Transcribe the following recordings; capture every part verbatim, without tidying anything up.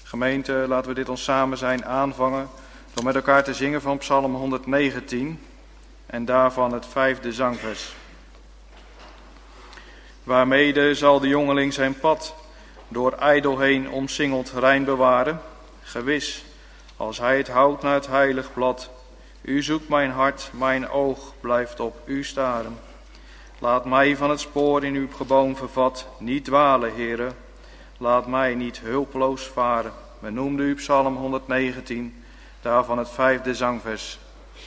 Gemeente, laten we dit ons samen zijn aanvangen door met elkaar te zingen van Psalm honderdnegentien en daarvan het vijfde zangvers. Waarmede zal de jongeling zijn pad door ijdel heen omsingeld rein bewaren? Gewis, als hij het houdt naar het heilig blad. U zoekt mijn hart, mijn oog blijft op u staren. Laat mij van het spoor in uw geboom vervat niet dwalen, Heere. Laat mij niet hulpeloos varen. We noemden u Psalm honderdnegentien, daarvan het vijfde zangvers.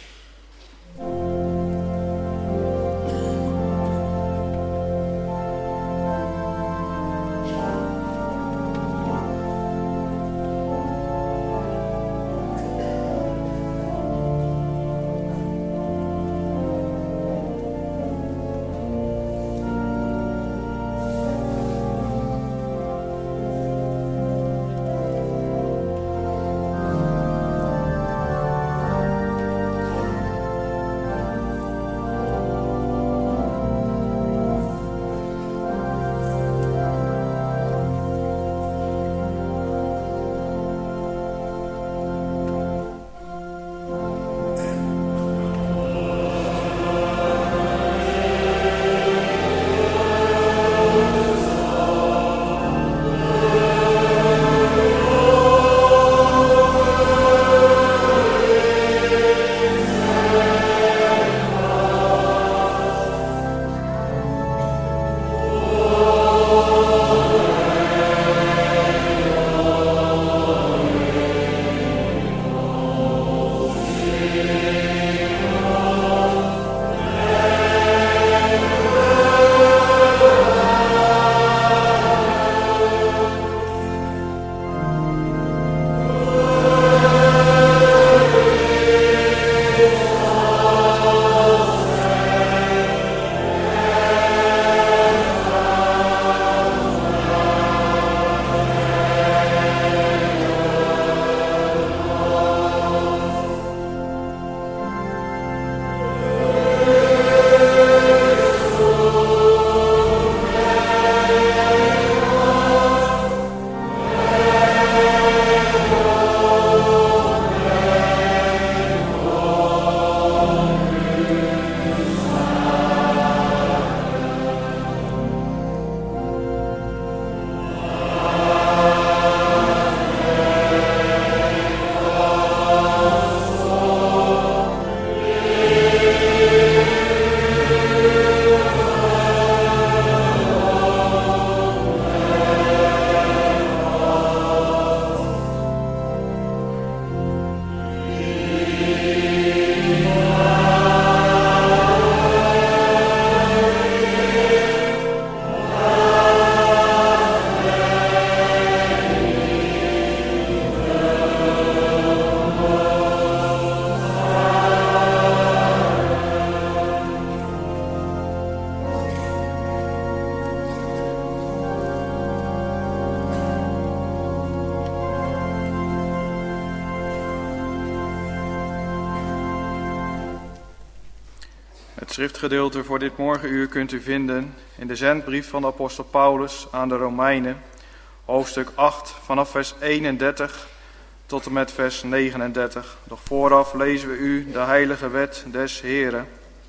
Het schriftgedeelte voor dit morgenuur kunt u vinden in de zendbrief van de apostel Paulus aan de Romeinen, hoofdstuk acht, vanaf vers eenendertig tot en met vers negenendertig. Doch vooraf lezen we u de heilige wet des Heren.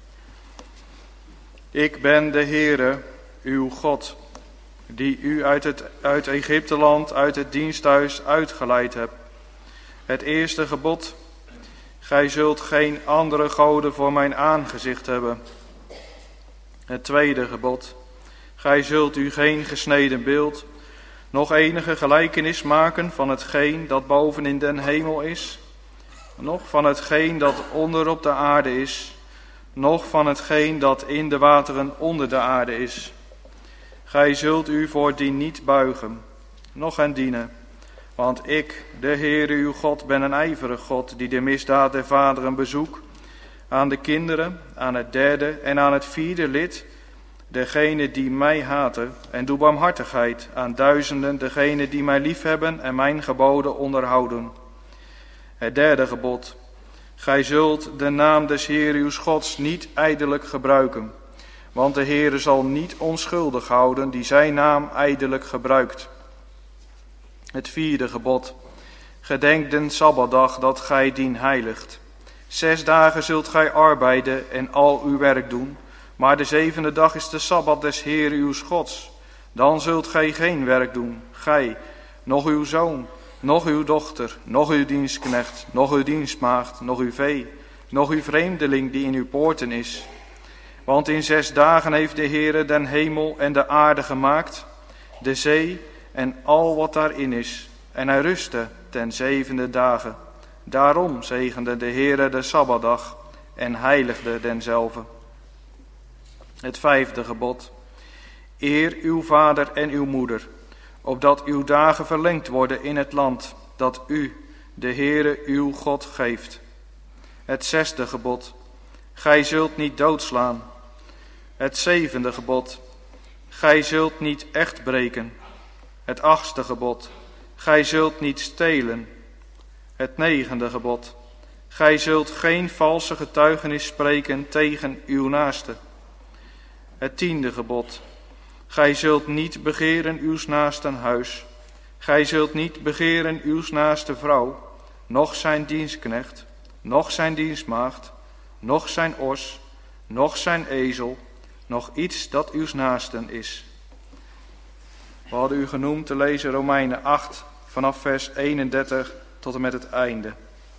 Ik ben de Heere, uw God, die u uit het uit Egypteland, uit het diensthuis uitgeleid hebt. Het eerste gebod: gij zult geen andere goden voor mijn aangezicht hebben. Het tweede gebod: gij zult u geen gesneden beeld, nog enige gelijkenis maken van hetgeen dat boven in den hemel is, noch van hetgeen dat onder op de aarde is, noch van hetgeen dat in de wateren onder de aarde is. Gij zult u voor die niet buigen, noch hen dienen. Want ik, de Heere uw God, ben een ijverig God, die de misdaad der vaderen bezoek aan de kinderen, aan het derde en aan het vierde lid, degene die mij haten, en doe barmhartigheid aan duizenden, degene die mij liefhebben en mijn geboden onderhouden. Het derde gebod: gij zult de naam des Heere uws Gods niet ijdelijk gebruiken, want de Heere zal niet onschuldig houden die zijn naam ijdelijk gebruikt. Het vierde gebod. Gedenk den Sabbatdag dat gij dien heiligt. Zes dagen zult gij arbeiden en al uw werk doen, maar de zevende dag is de Sabbat des Heeren uws Gods. Dan zult gij geen werk doen, gij, nog uw zoon, nog uw dochter, nog uw dienstknecht, nog uw dienstmaagd, nog uw vee, nog uw vreemdeling die in uw poorten is. Want in zes dagen heeft de Heere den hemel en de aarde gemaakt, de zee en al wat daarin is. En hij rustte ten zevende dagen. Daarom zegende de Heere de Sabbatdag en heiligde denzelve. Het vijfde gebod. Eer uw vader en uw moeder, opdat uw dagen verlengd worden in het land dat u, de Heere uw God, geeft. Het zesde gebod. Gij zult niet doodslaan. Het zevende gebod. Gij zult niet echt breken. Het achtste gebod. Gij zult niet stelen. Het negende gebod. Gij zult geen valse getuigenis spreken tegen uw naaste. Het tiende gebod. Gij zult niet begeren uws naasten huis. Gij zult niet begeren uws naaste vrouw, noch zijn dienstknecht, noch zijn dienstmaagd, noch zijn os, noch zijn ezel, nog iets dat uws naasten is. We hadden u genoemd te lezen Romeinen acht, vanaf vers eenendertig tot en met het einde.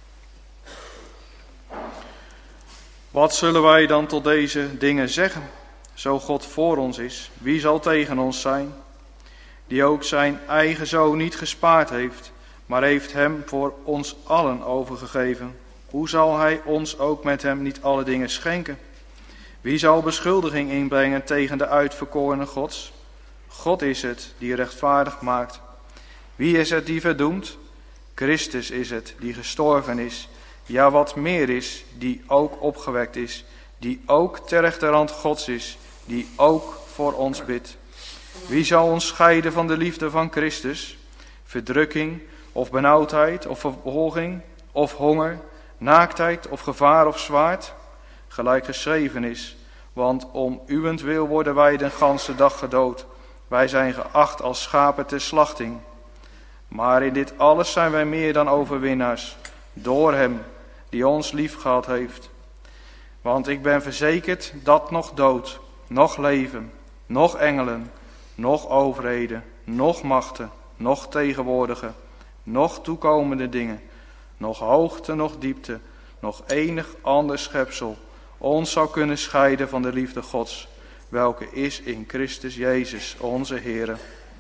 Wat zullen wij dan tot deze dingen zeggen? Zo God voor ons is, wie zal tegen ons zijn? Die ook zijn eigen zoon niet gespaard heeft, maar heeft hem voor ons allen overgegeven. Hoe zal hij ons ook met hem niet alle dingen schenken? Wie zal beschuldiging inbrengen tegen de uitverkorene Gods? God is het die rechtvaardig maakt. Wie is het die verdoemt? Christus is het die gestorven is. Ja, wat meer is, die ook opgewekt is, die ook ter rechterhand Gods is, die ook voor ons bidt. Wie zal ons scheiden van de liefde van Christus? Verdrukking of benauwdheid of vervolging of honger, naaktheid of gevaar of zwaard? Gelijk geschreven is, want om uwentwil worden wij den ganse dag gedood. Wij zijn geacht als schapen ter slachting. Maar in dit alles zijn wij meer dan overwinnaars, door hem die ons liefgehad heeft. Want ik ben verzekerd dat nog dood, nog leven, nog engelen, nog overheden, nog machten, nog tegenwoordige, nog toekomende dingen, nog hoogte, nog diepte, nog enig ander schepsel ons zou kunnen scheiden van de liefde Gods, welke is in Christus Jezus, onze Heere.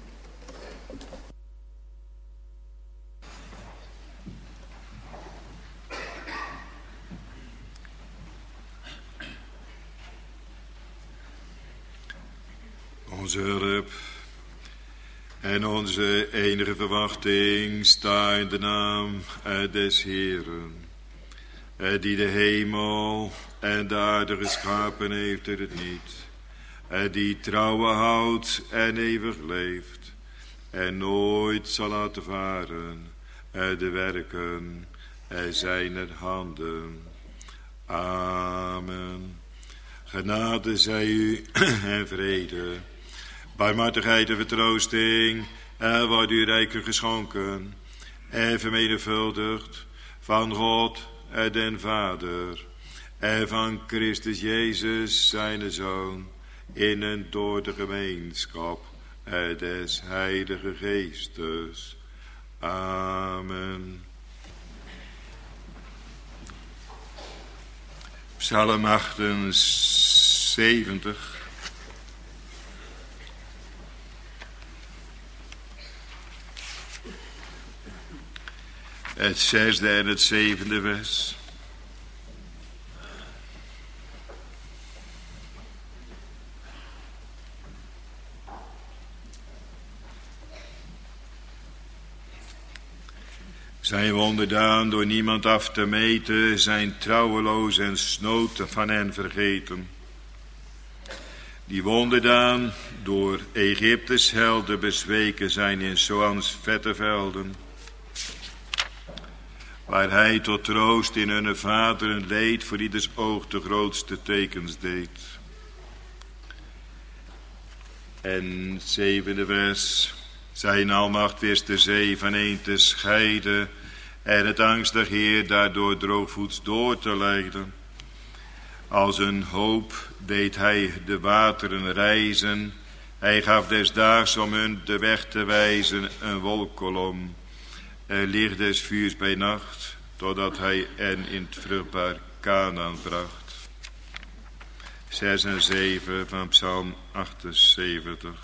Onze hulp en onze enige verwachting sta in de naam des Heeren, die de hemel en de aarde geschapen heeft uit het niet, die trouwen houdt en eeuwig leeft en nooit zal laten varen de werken zijner handen. Amen. Genade zij u en vrede, barmhartigheid en vertroosting, er wordt u rijkelijk geschonken en vermenigvuldigd van God en den Vader en van Christus Jezus zijn Zoon, in en door de gemeenschap des Heilige Geestes. Amen. Psalm achtenzeventig. Het zesde en het zevende vers. Zijn wonderdaan door niemand af te meten, zijn trouweloos en snood van hen vergeten. Die wonderdaan door Egyptes helden bezweken zijn in Zoans vette velden, waar hij tot troost in hun vaderen leed voor ieders oog de grootste tekens deed. En zevende vers, Zijn almacht wist de zee van een te scheiden en het angstig Heer daardoor droogvoets door te leiden. Als een hoop deed hij de wateren reizen. Hij gaf desdaags om hun de weg te wijzen een wolkkolom. Er licht des vuurs bij nacht, totdat hij hen in het vruchtbaar Kanaan bracht. zes en zeven van Psalm achtenzeventig.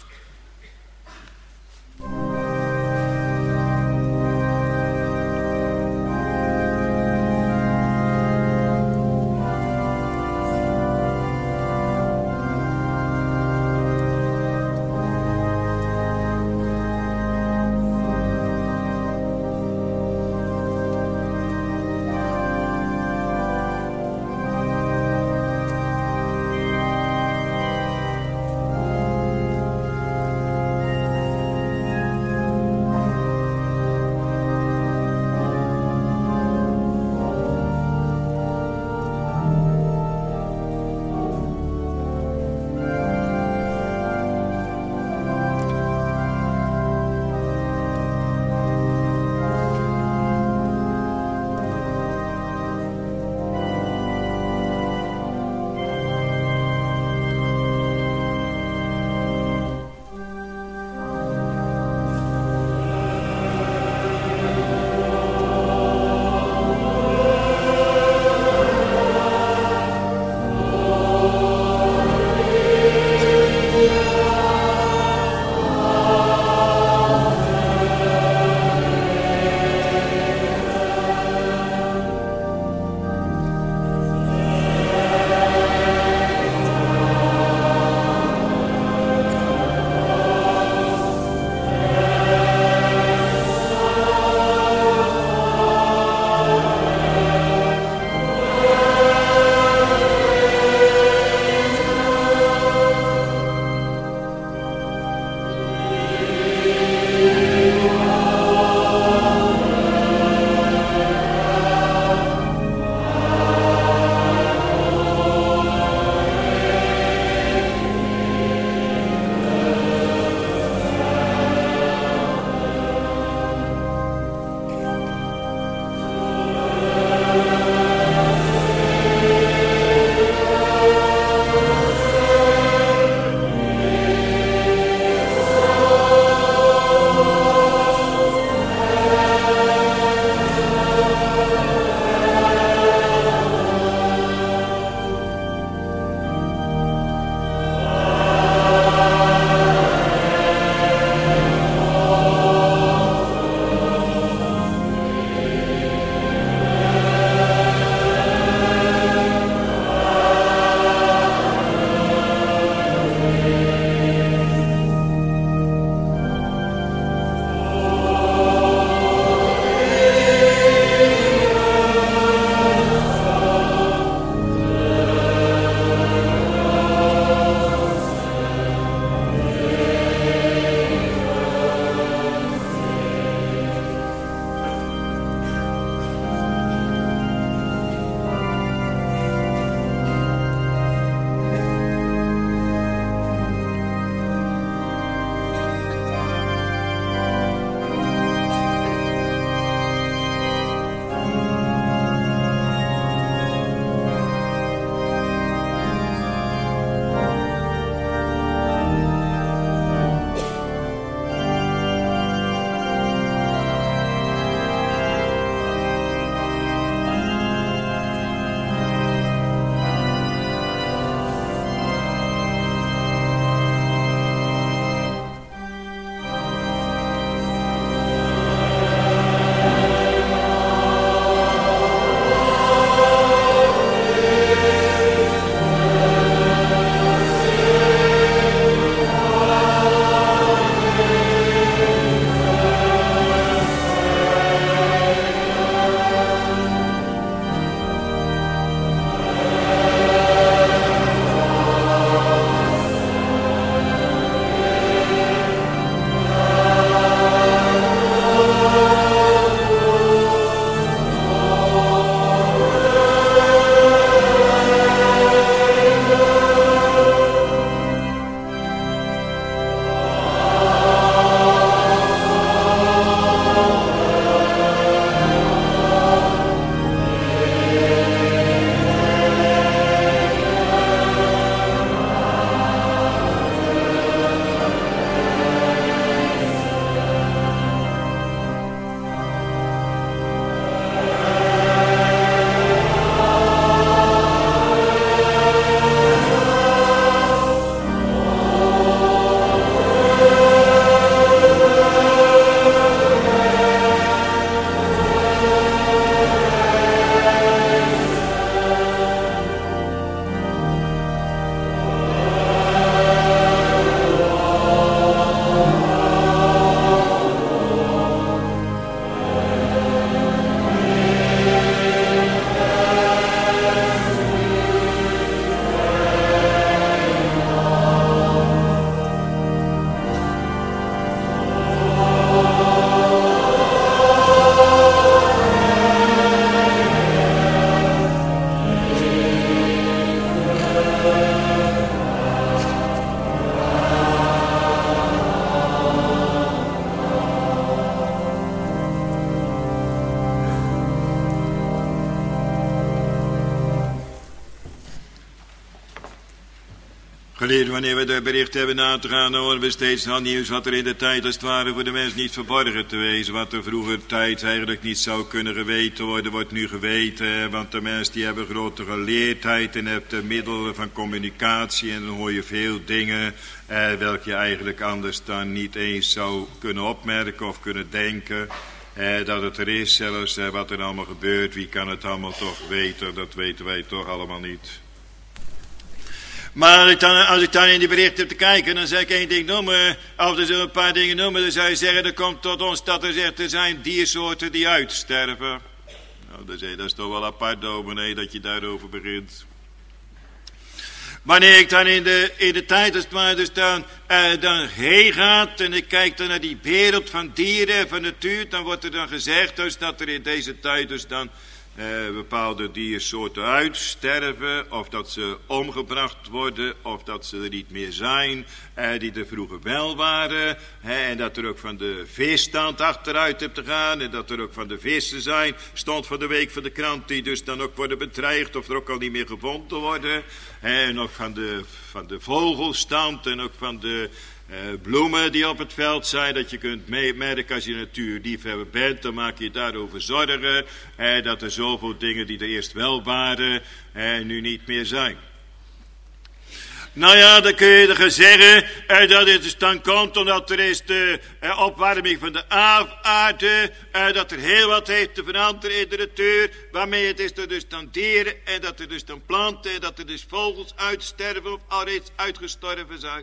Geliefden, wanneer we de bericht hebben na te gaan, dan horen we steeds al nieuws wat er in de tijd als het ware voor de mens niet verborgen te wezen. Wat er vroeger tijd eigenlijk niet zou kunnen geweten worden, wordt nu geweten. Want de mensen die hebben grote geleerdheid en hebben de middelen van communicatie. En dan hoor je veel dingen eh, welke je eigenlijk anders dan niet eens zou kunnen opmerken of kunnen denken. Eh, dat het er is zelfs, eh, wat er allemaal gebeurt. Wie kan het allemaal toch weten? Dat weten wij toch allemaal niet. Maar als ik, dan, als ik dan in die berichten heb te kijken, dan zeg ik één ding noemen, of er zullen een paar dingen noemen, dan zou je zeggen, er komt tot ons dat er zegt, er zijn diersoorten die uitsterven. Nou, dan zeg je, dat is toch wel apart, dominee, dat je daarover begint. Wanneer ik dan in de, in de tijd, als het maar dus dan, uh, dan heen gaat, en ik kijk dan naar die wereld van dieren, van natuur, dan wordt er dan gezegd, dus dat er in deze tijd dus dan Uh, bepaalde diersoorten uitsterven, of dat ze omgebracht worden, of dat ze er niet meer zijn, uh, die er vroeger wel waren, hè, en dat er ook van de visstand achteruit hebt te gaan, en dat er ook van de vissen zijn, stond van de week van de krant, die dus dan ook worden bedreigd, of er ook al niet meer gevonden worden, hè, en ook van de, van de vogelstand, en ook van de Uh, bloemen die op het veld zijn, dat je kunt merken als je natuurliefhebber bent, dan maak je daarover zorgen, uh, dat er zoveel dingen die er eerst wel waren, uh, nu niet meer zijn. Nou ja, dan kun je er zeggen uh, dat het dus dan komt omdat er is de uh, opwarming van de aarde, uh, dat er heel wat heeft te veranderen in de natuur, waarmee het is er dus dan dieren en dat er dus dan planten en dat er dus vogels uitsterven of al reeds uitgestorven zijn.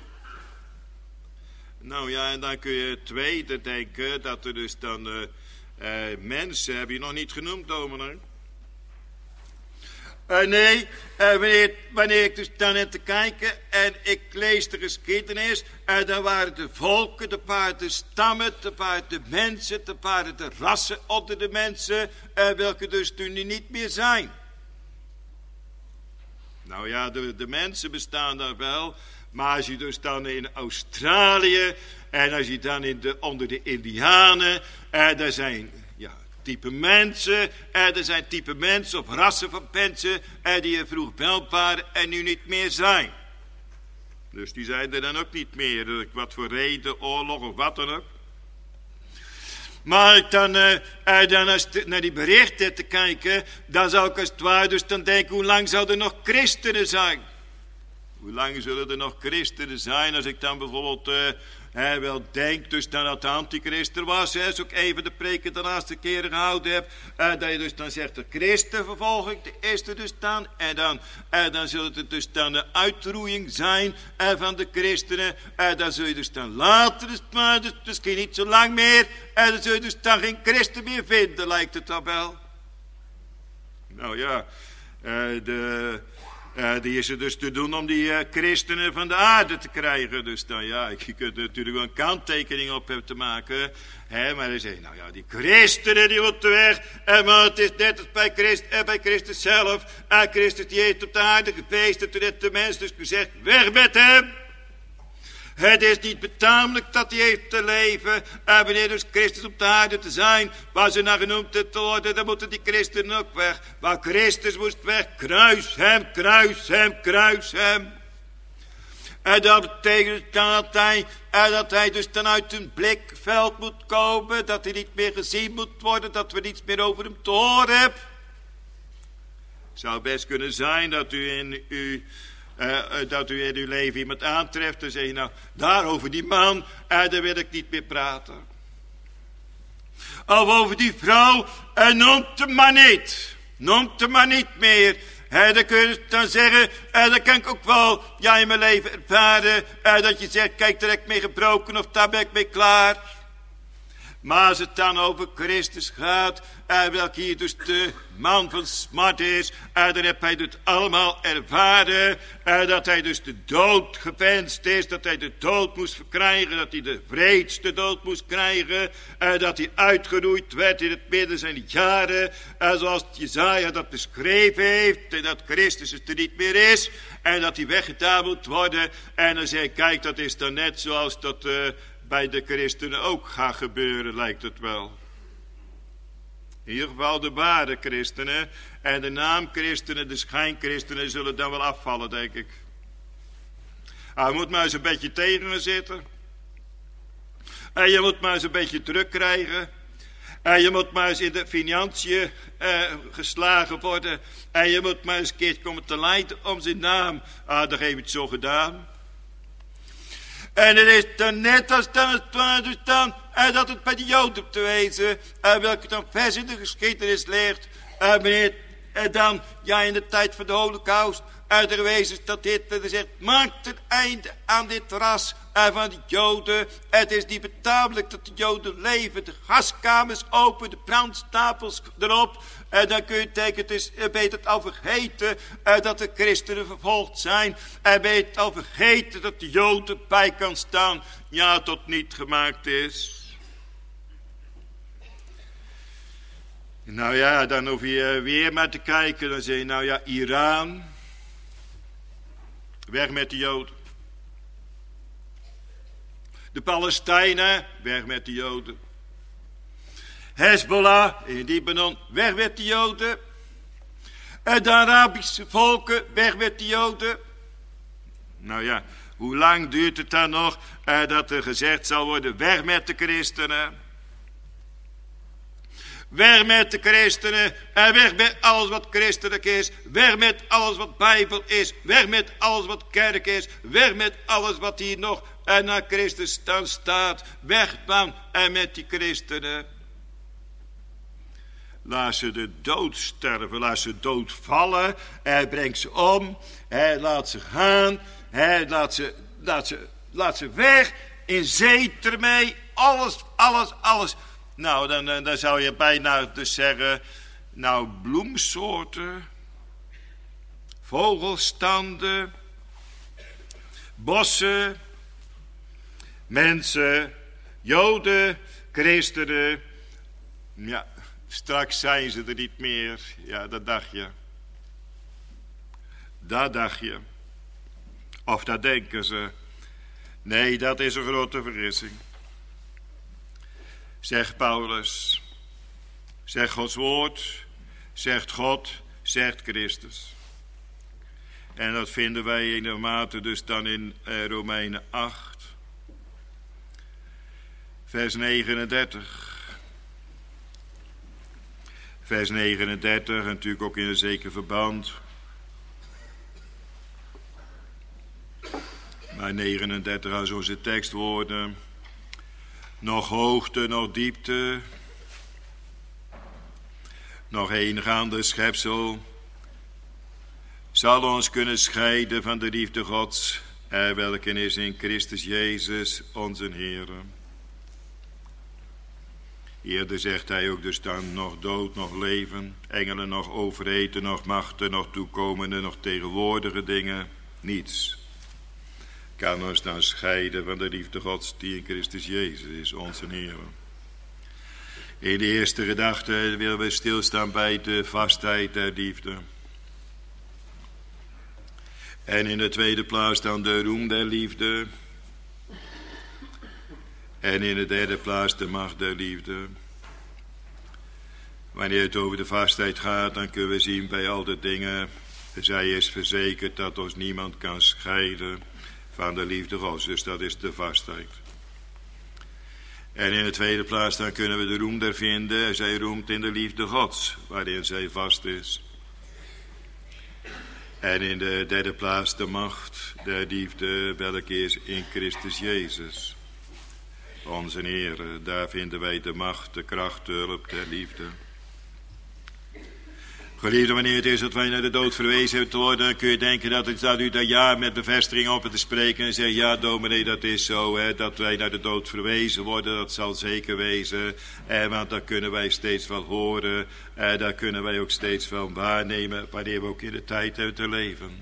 Nou ja, en dan kun je het tweede denken, dat er dus dan uh, uh, mensen, heb je nog niet genoemd, dominee? Uh, nee, uh, wanneer, wanneer ik dus dan heb te kijken en ik lees de geschiedenis, uh, dan waren de volken, de paar de stammen, de paar de mensen, de paar de rassen onder de mensen, uh, welke dus nu niet meer zijn. Nou ja, de, de mensen bestaan daar wel. Maar als je dus dan in Australië en als je dan in de, onder de Indianen, eh, er zijn ja, type mensen, eh, er zijn type mensen of rassen van mensen eh, die er vroeger wel waren en nu niet meer zijn. Dus die zijn er dan ook niet meer, wat voor reden, oorlog of wat dan ook. Maar ik dan, uh, uh, dan als te, naar die berichten te kijken, dan zou ik als het ware dus dan denken, hoe lang zou er nog christenen zijn? Hoe lang zullen er nog christenen zijn, als ik dan bijvoorbeeld uh, hè, wel denk, dus dan dat de antichrist er was, hè, als ik even de preken de laatste keren gehouden heb, uh, dat je dus dan zegt, de christenvervolging, de eerste dus dan, en dan, uh, dan zullen het dus dan de uitroeiing zijn uh, van de christenen, uh, dan zul je dus dan later, dus, maar dus, misschien niet zo lang meer, en uh, dan zul je dus dan geen christen meer vinden, lijkt het dan wel. Nou ja, uh, de... Uh, die is er dus te doen om die uh, christenen van de aarde te krijgen. Dus dan ja, je kunt er natuurlijk wel een kanttekening op hebben te maken. Hè, maar dan zeg je, nou ja, die christenen die moeten weg. Uh, maar het is net als bij, Christ, uh, bij Christus zelf. Uh, Christus die heeft op de aarde geweest. En toen heeft de mens dus gezegd, weg met hem. Het is niet betamelijk dat hij heeft te leven. En wanneer dus Christus op de aarde te zijn, waar ze naar genoemd te worden, dan moeten die christenen ook weg. Waar Christus moest weg, kruis hem, kruis hem, kruis hem. En dat betekent dan dat hij, en dat hij dus dan uit een blikveld moet komen, dat hij niet meer gezien moet worden, dat we niets meer over hem te horen hebben. Het zou best kunnen zijn dat u in uw... Uh, uh, dat u in uw leven iemand aantreft en zeg je nou, daarover die man, uh, daar wil ik niet meer praten. Of over die vrouw, uh, noemt hem maar niet. Noemt hem maar niet meer. Uh, dan kun je dan zeggen, uh, dat kan ik ook wel ja, in mijn leven ervaren, uh, dat je zegt, kijk, daar heb ik mee gebroken of daar ben ik mee klaar. Maar als het dan over Christus gaat, uh, welke hier dus de man van smart is, uh, dan heb hij het allemaal ervaren, uh, dat hij dus de dood gewenst is, dat hij de dood moest verkrijgen, dat hij de wreedste dood moest krijgen, uh, dat hij uitgeroeid werd in het midden zijn jaren, uh, zoals Jesaja dat beschreven heeft, en dat Christus er niet meer is, en dat hij weggedaan moet worden, en dan zeg ik, kijk, dat is dan net zoals dat... Uh, bij de christenen ook gaat gebeuren, lijkt het wel. In ieder geval de ware christenen. En de naam christenen, de schijnchristenen, zullen dan wel afvallen, denk ik. Hij moet maar eens een beetje tegen gaan zitten. En je moet maar eens een beetje druk krijgen. En je moet maar eens in de financiën eh, geslagen worden. En je moet maar eens een keer komen te lijden om zijn naam. Ah, dan heeft hij het zo gedaan. En het is dan net als dan het plaats dan. En dat het bij de Joden te wezen. En welke dan vers in de geschiedenis leert. En wanneer en dan, ja, in de tijd van de Holocaust. En er wezen dat Hitler zegt, maakt een einde aan dit ras en van de Joden. Het is niet betamelijk dat de Joden leven. De gaskamers open, de brandstapels erop. En dan kun je denken, het is beter al vergeten eh, dat de christenen vervolgd zijn. En beter al vergeten dat de Joden bij kan staan. Ja, tot niet gemaakt is. Nou ja, dan hoef je weer maar te kijken. Dan zeg je, nou ja, Iran. Weg met de Joden. De Palestijnen, weg met de Joden. Hezbollah in Libanon, weg met de Joden. En de Arabische volken, weg met de Joden. Nou ja, hoe lang duurt het dan nog eh, dat er gezegd zal worden, weg met de christenen. Weg met de christenen en weg met alles wat christelijk is. Weg met alles wat Bijbel is. Weg met alles wat kerk is. Weg met alles wat hier nog en naar Christus dan staat. Weg dan en met die christenen. Laat ze de dood sterven. Laat ze dood vallen. Hij brengt ze om. Hij laat ze gaan. Hij laat ze, laat ze, laat ze weg. In zee ermee. Alles, alles, alles. Nou, dan, dan, dan zou je bijna dus zeggen, nou, bloemsoorten, vogelstanden, bossen, mensen, Joden, christenen. Ja, straks zijn ze er niet meer. Ja, dat dacht je. Dat dacht je. Of dat denken ze. Nee, dat is een grote vergissing. Zegt Paulus, zegt Gods woord, zegt God, zegt Christus. En dat vinden wij in de mate dus dan in eh, Romeinen acht, vers negenendertig. Vers negenendertig, en natuurlijk ook in een zeker verband. Maar negenendertig als onze tekstwoorden. Nog hoogte, nog diepte, nog heengaande schepsel, zal ons kunnen scheiden van de liefde Gods, er welke is in Christus Jezus, onze Heer. Eerder zegt hij ook dus dan, nog dood, nog leven, engelen, nog overheden, nog machten, nog toekomende, nog tegenwoordige dingen, niets kan ons dan scheiden van de liefde Gods die in Christus Jezus is, onze Heer. In de eerste gedachte willen we stilstaan bij de vastheid der liefde. En in de tweede plaats dan de roem der liefde. En in de derde plaats de macht der liefde. Wanneer het over de vastheid gaat, dan kunnen we zien bij al de dingen. Zij is verzekerd dat ons niemand kan scheiden van de liefde Gods, dus dat is de vastheid. En in de tweede plaats dan kunnen we de roem daar vinden. Zij roemt in de liefde Gods, waarin zij vast is. En in de derde plaats de macht der liefde, welke is in Christus Jezus, onze Heer. Daar vinden wij de macht, de kracht, de hulp der liefde. Geliefde, wanneer het is dat wij naar de dood verwezen hebben te worden, dan kun je denken dat, het, dat u daar ja met bevestiging op te spreken en zegt, ja dominee, dat is zo, hè, dat wij naar de dood verwezen worden, dat zal zeker wezen, eh, want dat kunnen wij steeds wel horen, eh, dat kunnen wij ook steeds wel waarnemen, wanneer we ook in de tijd hebben te leven.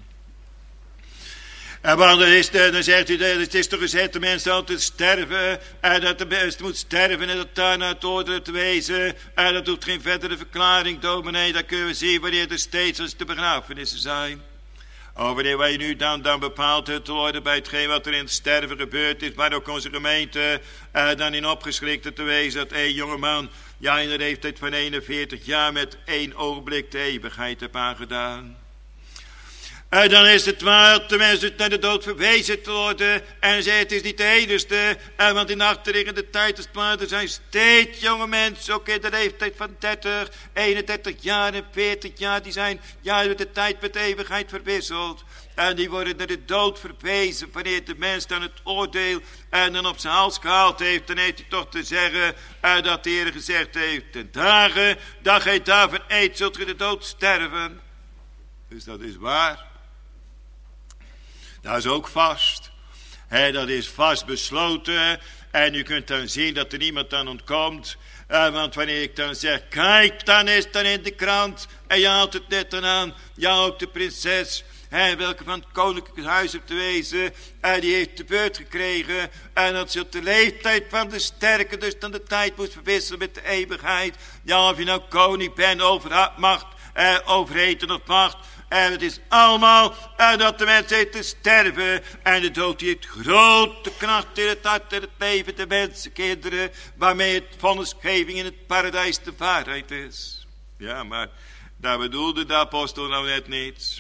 En dan, is de, dan zegt u, het is toch gezegd, de mensen altijd sterven, en dat de mens moet sterven en dat daar naar het oordeel te wezen, en dat doet geen verdere verklaring, dominee, dat kunnen we zien wanneer er steeds als de begrafenissen zijn. Oh, wanneer wij nu dan, dan bepaald te worden bij hetgeen wat er in het sterven gebeurd is, maar ook onze gemeente eh, dan in opgeschrikt te wezen, dat één jongeman, ja in de leeftijd van eenenveertig jaar met één ogenblik de eeuwigheid heb aangedaan. En dan is het waar de mensen naar de dood verwezen te worden. En zei het is niet de enigste. En want in de achterliggende tijd is het waar, er zijn steeds jonge mensen, ook in de leeftijd van dertig, eenendertig jaar en veertig jaar, die zijn ja met de tijd met de eeuwigheid verwisseld. En die worden naar de dood verwezen wanneer de mens dan het oordeel en dan op zijn hals gehaald heeft. Dan heeft hij toch te zeggen uh, dat de Heer gezegd heeft, de dagen dat gij daarvan eet, zult gij de dood sterven. Dus dat is waar. Dat is ook vast. He, dat is vast besloten. En u kunt dan zien dat er niemand aan ontkomt. Uh, want wanneer ik dan zeg, kijk dan is dan in de krant. En je haalt het net dan aan. Ja, ook de prinses. He, welke van het koninklijke huis hebt te wezen. En die heeft de beurt gekregen. En dat ze op de leeftijd van de sterke. Dus dan de tijd moest verwisselen met de eeuwigheid. Ja, of je nou koning bent, over macht, eh, overheden of macht. En het is allemaal en dat de mens heeft te sterven. En de dood die heeft grote kracht in het hart en het leven der mensenkinderen. Waarmee het vonnisgeving in het paradijs de waarheid is. Ja, maar daar bedoelde de apostel nou net niets.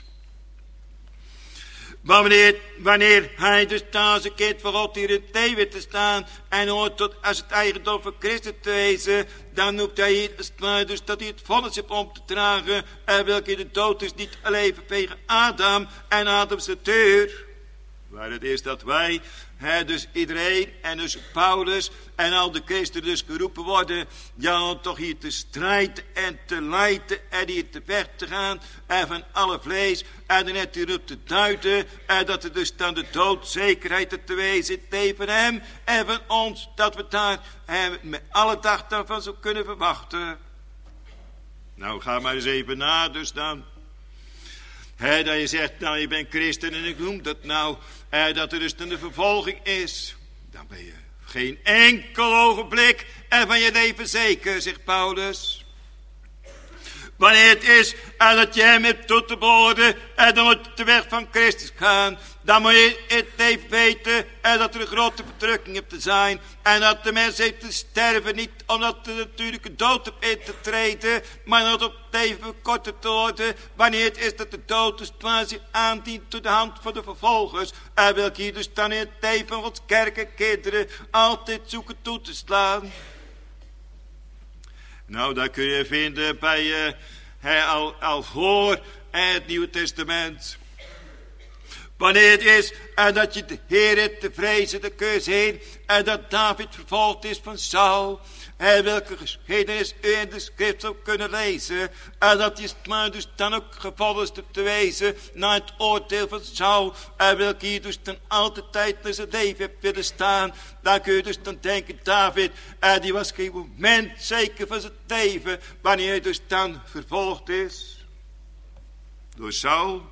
Maar wanneer, wanneer hij dus als een kind van God hier in het leven te staan en hoort tot als het eigendom van Christus te wezen, dan noemt hij hier als het ware dus dat hij het vonnis heeft om te dragen, en welke in de dood is niet alleen vanwege Adam en Adams deur. Waar het is dat wij, hè, dus iedereen en dus Paulus en al de christenen dus geroepen worden, ja, om toch hier te strijden en te lijden en hier te weg te gaan en van alle vlees en dan net hierop te duiden en dat er dus dan de doodzekerheid te wezen is van hem en van ons, dat we daar hem met alle dag dan van zo kunnen verwachten. Nou, ga maar eens even na dus dan. He, dat je zegt, nou je bent christen en ik noem dat nou, he, dat er dus een vervolging is. Dan ben je geen enkel ogenblik en van je leven zeker, zegt Paulus. Wanneer het is en dat je hem hebt toe te behoren en dan moet je de weg van Christus gaan. Dan moet je het even weten en dat er een grote verdrukking hebt te zijn. En dat de mens heeft te sterven, niet omdat de natuurlijke dood op in te treden, maar dat op het leven verkorten te worden. Wanneer het is dat de dood dus waar zich aandient door de hand van de vervolgers. En welke hier dus dan in het leven van Gods kerk en kinderen altijd zoeken toe te slaan. Nou, dat kun je vinden bij uh, he, al, al voor het Nieuwe Testament. Wanneer het is en dat je de Heer te vrezen, de keus heen en dat David vervolgd is van Saul. En welke geschiedenis u in de schrift zou kunnen lezen. En dat is maar dus dan ook gevolgd te wezen naar het oordeel van Saul. En welke hier dus dan altijd tijd naar zijn leven heeft willen staan. Dan kun je dus dan denken, David, en die was geen moment zeker van zijn leven. Wanneer hij dus dan vervolgd is. Door Saul.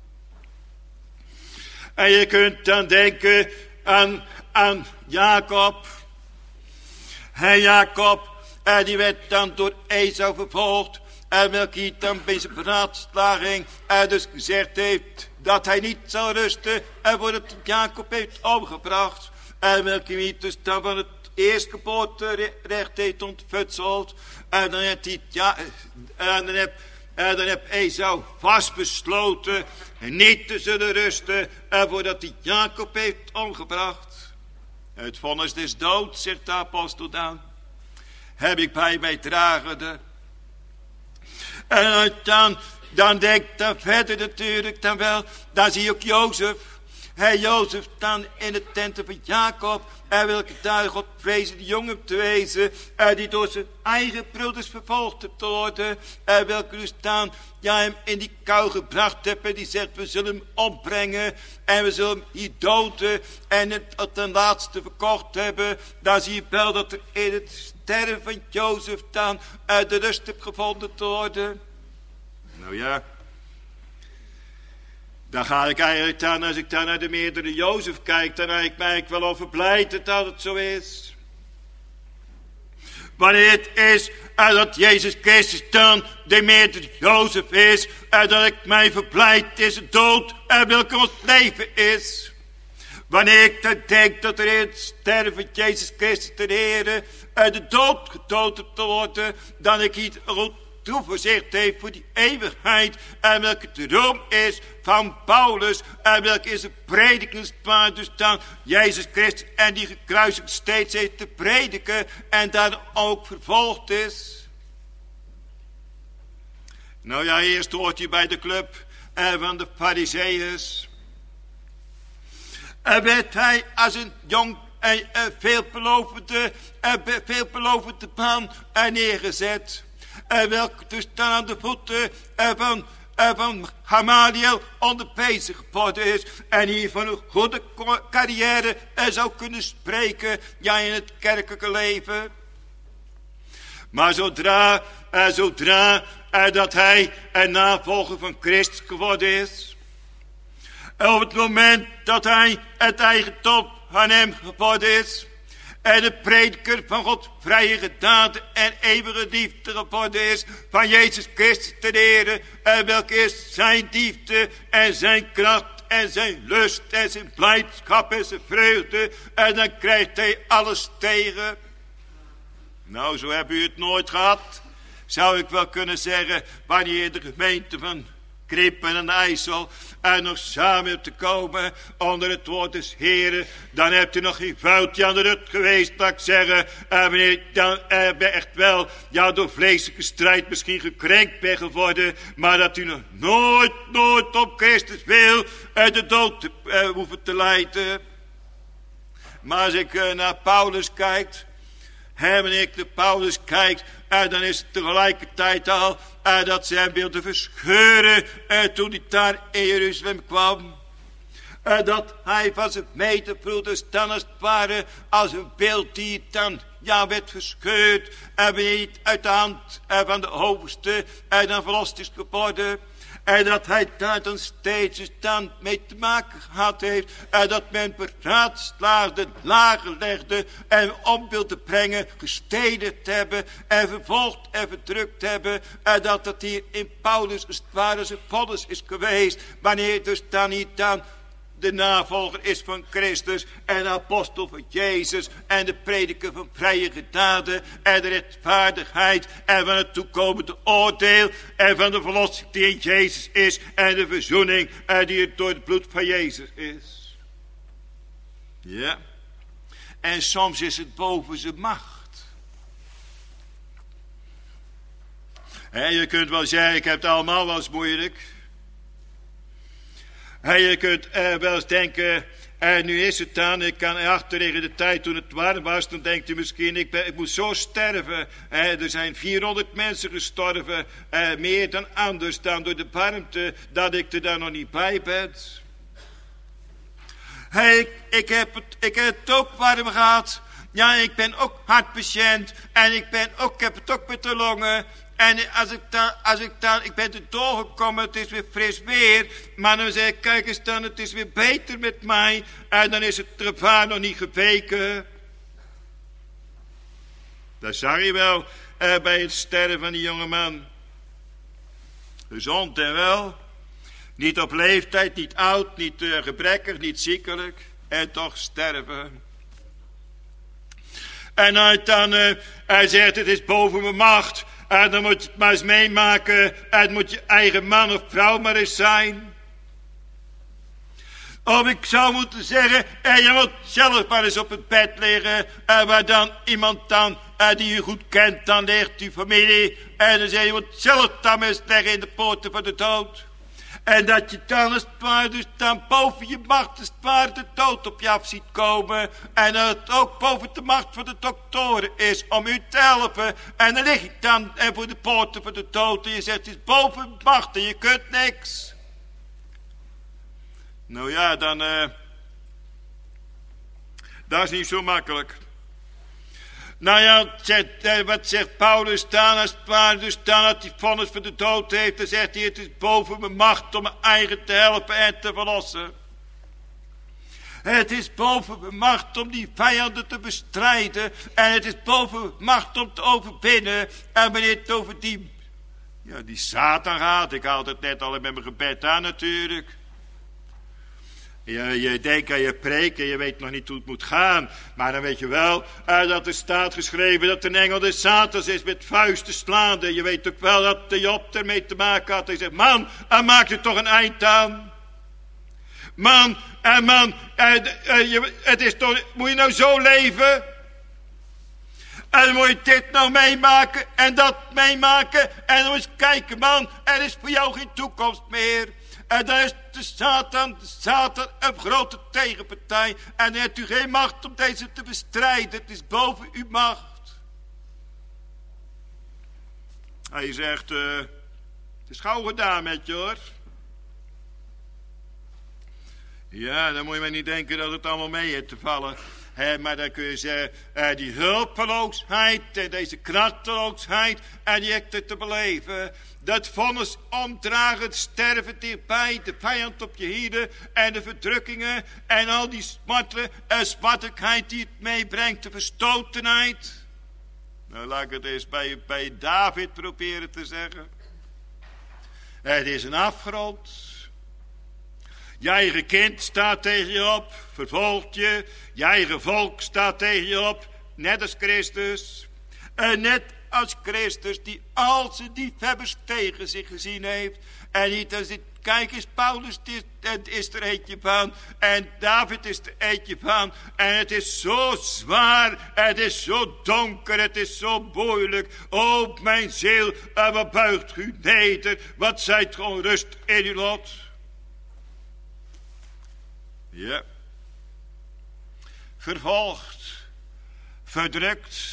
En je kunt dan denken aan, aan Jacob. En Jacob, en die werd dan door Esau vervolgd. En welke hij dan bij zijn beraadslaging en dus gezegd heeft dat hij niet zal rusten. En wordt Jacob heeft omgebracht. En welke hij dus dan van het eerstgeboorterecht heeft ontfutseld. En dan heeft hij, ja, en dan heeft En dan heb Esau vastbesloten niet te zullen rusten en voordat hij Jacob heeft omgebracht. Het vonnis des doods, zegt de apostel dan, heb ik bij mij dragende. En dan, dan denk ik dan verder natuurlijk dan wel, dan zie je ook Jozef. Hij Jozef dan in de tenten van Jacob. En welke daar God vrezen de jongen te wezen. En die door zijn eigen broeders vervolgd hebt te worden. En welke dus dan ja, hem in die kou gebracht hebt. En die zegt we zullen hem opbrengen. En we zullen hem hier doden. En het ten laatste verkocht hebben. Dan zie je wel dat er in het sterven van Jozef dan uit de rust hebt gevonden te worden. Nou ja. Dan ga ik eigenlijk dan, als ik dan naar de meerdere Jozef kijk, dan ben ik mij wel over blijd dat het zo is. Wanneer het is en dat Jezus Christus dan de meerdere Jozef is, en dat ik mij verblijd is het dood en welke ons leven is. Wanneer ik dan denk dat er in het sterven van Jezus Christus de Heer en de dood gedood te worden, dan ik hier toeverzicht heeft voor die eeuwigheid. En welke de droom is van Paulus. En welke is de predikingspaard dus dan Jezus Christus en die gekruisigd steeds heeft te prediken. En daar ook vervolgd is. Nou ja, eerst hoort hij bij de club van de Farizeeërs. En werd hij als een jong en veelbelovende, veelbelovende man neergezet. En welke dus dan aan de voeten van, van Gamaliel onderwezen geworden is. En hier van een goede carrière zou kunnen spreken. Ja, in het kerkelijke leven. Maar zodra, zodra dat hij een navolger van Christus geworden is. Op het moment dat hij het eigendom aan hem geworden is. En de prediker van Gods vrije genade en eeuwige liefde geworden is. Van Jezus Christus ten ere. En welke is zijn liefde en zijn kracht en zijn lust en zijn blijdschap en zijn vreugde. En dan krijgt hij alles tegen. Nou, zo heb u het nooit gehad. Zou ik wel kunnen zeggen, wanneer de gemeente van Krippen en IJssel en nog samen hebt te komen onder het woord des Heren, dan hebt u nog geen vuiltje aan de rug geweest, dat ik zeggen, en wanneer dan uh, echt wel, ja, door vleeselijke strijd misschien gekrenkt bent geworden, maar dat u nog nooit, nooit op Christus wil en de dood te, uh, hoeven te lijden. Maar als ik uh, naar Paulus kijk, en wanneer ik naar Paulus kijk, en dan is het tegelijkertijd al en dat ze hem wilden verscheuren en toen hij daar in Jeruzalem kwam. En dat hij van zijn medebroeders dan als het ware als een beeld die dan ja werd verscheurd. En wanneer hij uit de hand van de hoogste en dan verlost is geworden. En dat hij daar dan steeds dan mee te maken gehad heeft. En dat men beraadslaagde, lager legde en om wilde brengen, gestedigd hebben en vervolgd en verdrukt hebben. En dat dat hier in Paulus als het ware zijn vonnis is geweest. Wanneer dus dan niet dan de navolger is van Christus en de apostel van Jezus en de prediker van vrije genade en de rechtvaardigheid en van het toekomende oordeel en van de verlossing die in Jezus is en de verzoening die door het bloed van Jezus is. Ja. En soms is het boven zijn macht. En je kunt wel zeggen, ik heb het allemaal wel eens moeilijk. En je kunt uh, wel eens denken, en nu is het dan, ik kan achterwege de tijd toen het warm was, dan denkt u misschien, ik, ben, ik moet zo sterven. Uh, er zijn vierhonderd mensen gestorven, uh, meer dan anders dan door de warmte, dat ik er dan nog niet bij ben. Hey, ik, ik, heb het, ik heb het ook warm gehad. Ja, ik ben ook hartpatiënt en ik, ben ook, ik heb het ook met de longen. En als ik dan, als ik dan, ik ben er doorgekomen, het is weer fris weer. Maar dan zeg ik, kijk eens dan, het is weer beter met mij. En dan is het gevaar nog niet geweken. Dat zag je wel eh, bij het sterren van die jonge man. Gezond en wel. Niet op leeftijd, niet oud, niet uh, gebrekkig, niet ziekelijk. En toch sterven. En hij dan, uh, hij zegt, het is boven mijn macht. En dan moet je het maar eens meemaken. En het moet je eigen man of vrouw maar eens zijn. Of ik zou moeten zeggen, en je moet zelf maar eens op het bed liggen. En waar dan iemand dan, en die je goed kent, dan ligt die familie. En dan zeg je, je moet zelf dan maar eens leggen in de poorten van de dood. En dat je dan als het ware dus dan boven je macht als het ware de dood op je af ziet komen. En dat het ook boven de macht van de doktoren is om u te helpen. En dan lig je dan en voor de poorten van de dood en je zegt het is boven macht en je kunt niks. Nou ja, dan uh, dat is niet zo makkelijk. Nou ja, zegt, wat zegt Paulus dan als het ware, dus dan dat hij vonnis voor de dood heeft, dan zegt hij, het is boven mijn macht om mijn eigen te helpen en te verlossen. Het is boven mijn macht om die vijanden te bestrijden en het is boven mijn macht om te overwinnen. En wanneer het over die, ja, die Satan gaat, ik haal het net al met mijn gebed aan natuurlijk. Je, je denkt aan je preek en je weet nog niet hoe het moet gaan. Maar dan weet je wel uh, dat er staat geschreven dat een engel des Satans is met vuisten slaande. Je weet ook wel dat de Job ermee te maken had. Hij zegt, man, uh, maak er toch een eind aan. Man, en uh, man, uh, uh, je, het is toch, moet je nou zo leven? En dan moet je dit nou meemaken en dat meemaken. En dan eens kijken, man, er is voor jou geen toekomst meer. En dan is de Satan, de Satan een grote tegenpartij. En dan hebt u geen macht om deze te bestrijden. Het is boven uw macht. Hij zegt, uh, het is gauw gedaan met je hoor. Ja, dan moet je maar niet denken dat het allemaal mee heeft te vallen. He, maar dan kun je zeggen, uh, die hulpeloosheid en deze krachteloosheid en die echte te beleven. Dat vonnis omdragen, het sterven dichtbij, de vijand op je hielen en de verdrukkingen en al die smartelen en smartelijkheid die het meebrengt, de verstotenheid. Nou, laat ik het eens bij, bij David proberen te zeggen. Het is een afgrond. Je eigen kind staat tegen je op, vervolgt je. Je eigen volk staat tegen je op, net als Christus. En net als Christus die al zijn liefhebbers tegen zich gezien heeft. En niet als dit, kijk eens, Paulus is, is er eentje van. En David is er eentje van. En het is zo zwaar, het is zo donker, het is zo moeilijk. O mijn ziel, en wat buigt u neder, wat zijt gewoon rust in uw lot. Ja. Vervolgd. Verdrukt.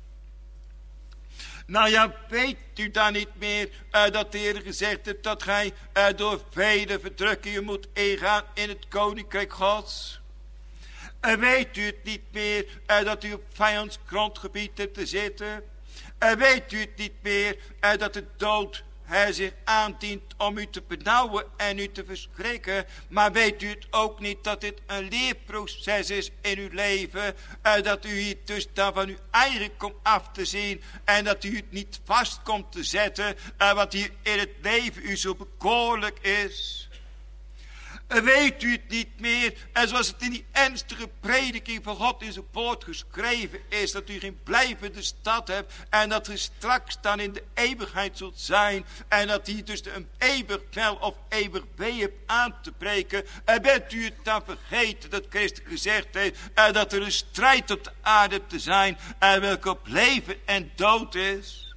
Nou ja, weet u dan niet meer uh, dat de Heer gezegd heeft dat gij uh, door vele verdrukkingen moet ingaan in het koninkrijk Gods? En uh, weet u het niet meer uh, dat u op vijands grondgebied hebt te zitten? En uh, weet u het niet meer uh, dat de dood hij zich aandient om u te benauwen en u te verschrikken. Maar weet u het ook niet dat dit een leerproces is in uw leven. Uh, dat u hier dus dan van uw eigen komt af te zien. En dat u het niet vast komt te zetten. Uh, wat hier in het leven u zo bekoorlijk is. Weet u het niet meer? En zoals het in die ernstige prediking van God in zijn woord geschreven is. Dat u geen blijvende stad hebt. En dat u straks dan in de eeuwigheid zult zijn. En dat u dus een eeuwig vel of eeuwig wee hebt aan te breken. En bent u het dan vergeten dat Christus gezegd heeft. En dat er een strijd op de aarde te zijn. En welke op leven en dood is.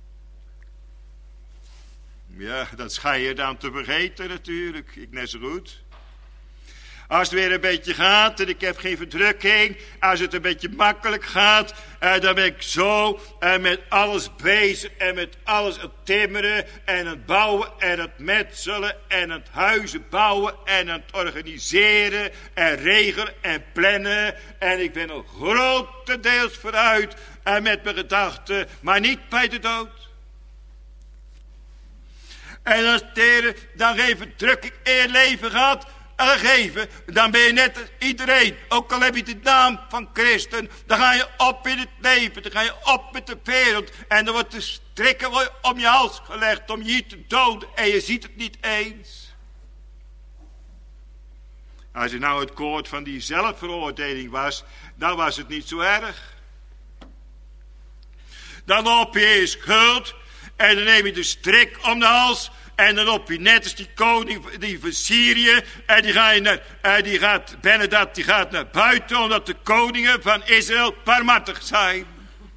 Ja, dat schijn je dan te vergeten natuurlijk. Ik net zo goed. Als het weer een beetje gaat en ik heb geen verdrukking. Als het een beetje makkelijk gaat. Eh, dan ben ik zo eh, met alles bezig. En met alles aan het timmeren. En aan het bouwen. En aan het metselen. En aan het huizen bouwen. En aan het organiseren. En regelen. En plannen. En ik ben al grotendeels vooruit. En met mijn gedachten. Maar niet bij de dood. En als de Heer dan geen verdrukking in je leven gaat. En dan geven, dan ben je net als iedereen. Ook al heb je de naam van christen. Dan ga je op in het leven. Dan ga je op met de wereld. En dan wordt de strikken om je hals gelegd. Om je te doden. En je ziet het niet eens. Als je nou het koord van die zelfveroordeling was. Dan was het niet zo erg. Dan loop je in schuld. En dan neem je de strik om de hals. En dan op je net als die koning die van Syrië. En die, ga je naar, en die gaat, Benadad die gaat naar buiten. Omdat de koningen van Israël barmhartig zijn.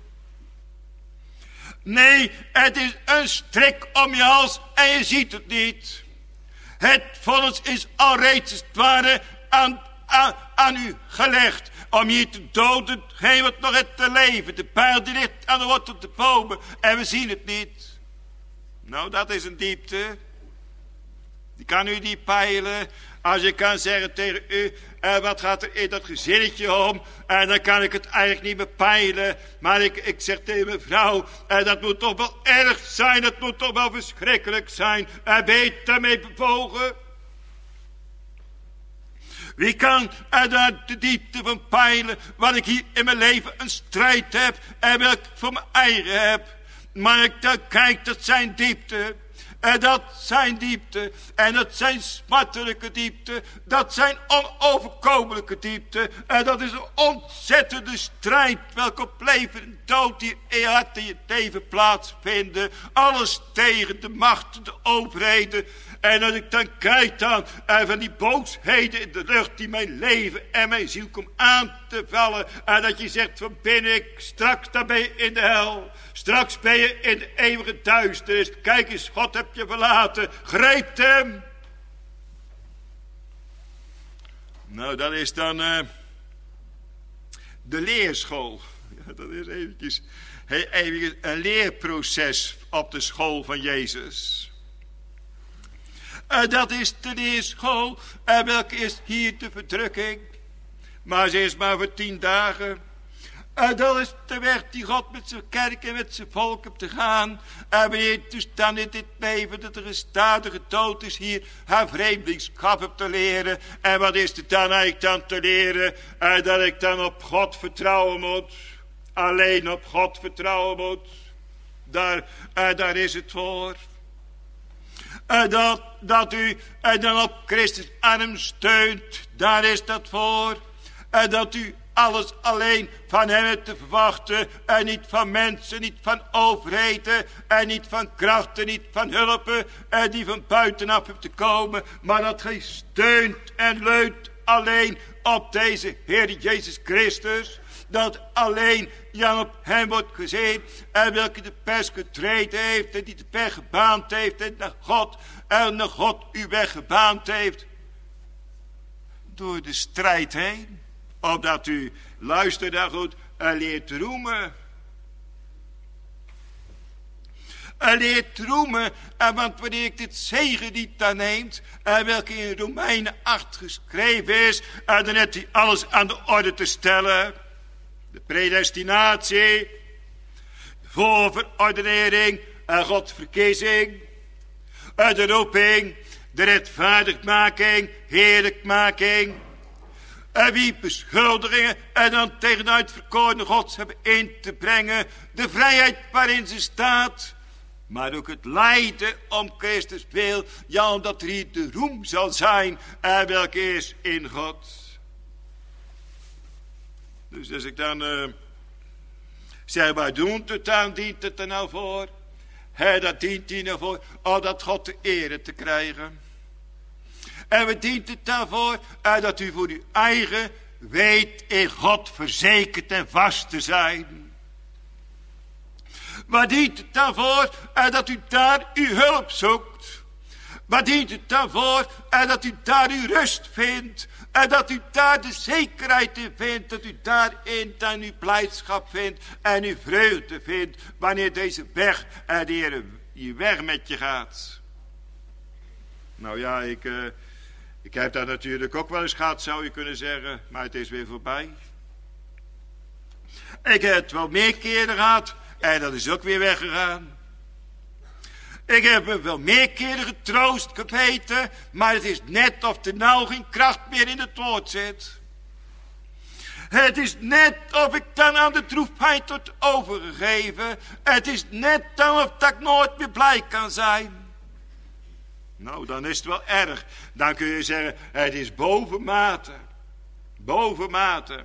Nee, het is een strik om je hals. En je ziet het niet. Het vonnis is al reeds het ware aan, aan, aan u gelegd. Om je te doden, geen wat nog het te leven. De pijl die ligt aan de wortel te bomen. En we zien het niet. Nou, dat is een diepte. Die kan u niet peilen. Als je kan zeggen tegen u, eh, wat gaat er in dat gezinnetje om? En dan kan ik het eigenlijk niet meer peilen. Maar ik, ik zeg tegen mijn vrouw, eh, dat moet toch wel erg zijn. Dat moet toch wel verschrikkelijk zijn. En ben je daarmee bewogen? Wie kan er daar de diepte van peilen? Wat ik hier in mijn leven een strijd heb. En wat ik voor mijn eigen heb. Maar ik dan kijk, dat zijn diepte. En dat zijn diepten. En dat zijn smartelijke diepten. Dat zijn onoverkomelijke diepten. En dat is een ontzettende strijd. Welke op leven en dood hier in je hart en je leven plaatsvinden. Alles tegen de machten, de overheden. En als ik dan kijk dan en van die boosheden in de lucht die mijn leven en mijn ziel komt aan te vallen. En dat je zegt van binnen ik, straks dan ben je in de hel. Straks ben je in de eeuwige duisternis. Kijk eens, God heb je verlaten. Grijp hem. Nou, dat is dan uh, de leerschool. Ja, dat is eventjes, eventjes een leerproces op de school van Jezus. Uh, dat is de leerschool. En welke is hier de verdrukking? Maar ze is maar voor tien dagen. En dat is de weg die God met zijn kerk en met zijn volk op te gaan. En wanneer dus dan in dit leven dat er een stadige dood is hier, haar vreemdelingschap op te leren. En wat is er dan eigenlijk dan te leren? En dat ik dan op God vertrouwen moet. Alleen op God vertrouwen moet. Daar, en daar is het voor. En dat, dat u en dan op Christus arm steunt, daar is dat voor. En dat u alles alleen van hem hebt te verwachten. En niet van mensen, niet van overheden. En niet van krachten, niet van hulpen. En die van buitenaf hebt te komen. Maar dat gij steunt en leunt alleen op deze Heer Jezus Christus. Dat alleen Jan op hem wordt gezien. En welke de pers getreden heeft. En die de weg gebaand heeft. En naar God. En naar God uw weg gebaand heeft. Door de strijd heen. Opdat u, luister daar goed, en leert roemen. En leert roemen. En want wanneer ik dit zegen niet dan neemt. En welke in Romeinen acht geschreven is. En dan heeft hij alles aan de orde te stellen. De predestinatie. De voorverordenering. En Gods verkiezing. En de roeping. De rechtvaardigmaking. Heerlijkmaking. En wie beschuldigingen en dan tegen de uitverkorene Gods hebben in te brengen. De vrijheid waarin ze staat. Maar ook het lijden om Christus wil. Ja, omdat er hier de roem zal zijn. En welke is in God. Dus als ik dan uh, zeg, waar doet het dan? Dient het er nou voor? He, dat dient hij nou voor. Om dat God de ere te krijgen. En wat dient het daarvoor? En dat u voor uw eigen weet in God verzekerd en vast te zijn. Wat dient het daarvoor? En dat u daar uw hulp zoekt. Wat dient het daarvoor? En dat u daar uw rust vindt. En dat u daar de zekerheid in vindt. Dat u daarin dan uw blijdschap vindt. En uw vreugde vindt. Wanneer deze weg en de Heer je weg met je gaat. Nou ja, ik... Uh, Ik heb dat natuurlijk ook wel eens gehad, zou je kunnen zeggen. Maar het is weer voorbij. Ik heb het wel meer keren gehad. En dat is ook weer weggegaan. Ik heb me wel meer keren getroost gebeten. Maar het is net of er nou geen kracht meer in het woord zit. Het is net of ik dan aan de droefheid word overgegeven. Het is net dan of dat ik nooit meer blij kan zijn. Nou, dan is het wel erg. Dan kun je zeggen, het is bovenmate. Bovenmate.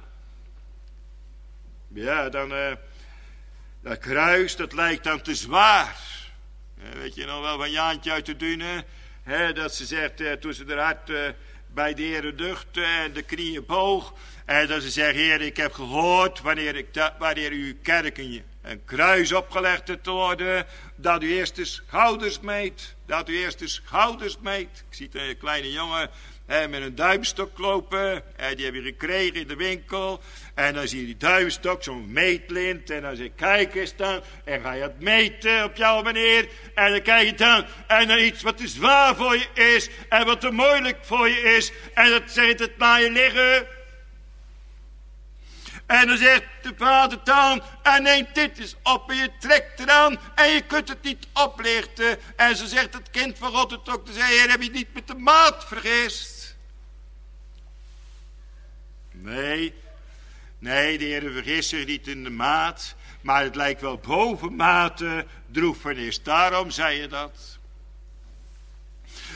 Ja, dan, uh, dat kruis, dat lijkt dan te zwaar. Ja, weet je nog wel van Jaantje uit de Duinen? Hè, dat ze zegt, uh, toen ze haar hart uh, bij de Heer duchtte en de knieën boog. En dat ze zegt, Heer, ik heb gehoord wanneer, ik da- wanneer uw kerk een, een kruis opgelegd hebt te worden. Dat u eerst de schouders meet. Dat u eerst de schouders meet. Ik zie een kleine jongen hè, met een duimstok lopen. En die heb je gekregen in de winkel. En dan zie je die duimstok, zo'n meetlint. En dan zeg je, kijk eens dan. En ga je het meten op jouw manier. En dan kijk je dan. En dan iets wat te zwaar voor je is. En wat te moeilijk voor je is. En dat zegt het naar je liggen. En dan zegt de vader dan, en neemt dit eens op en je trekt eraan en je kunt het niet oplichten. En zo zegt het kind van God het ook, te zeggen, Heer, heb je niet met de maat vergist? Nee, nee, de Heer vergist zich niet in de maat, maar het lijkt wel bovenmate droefenis. Daarom zei je dat.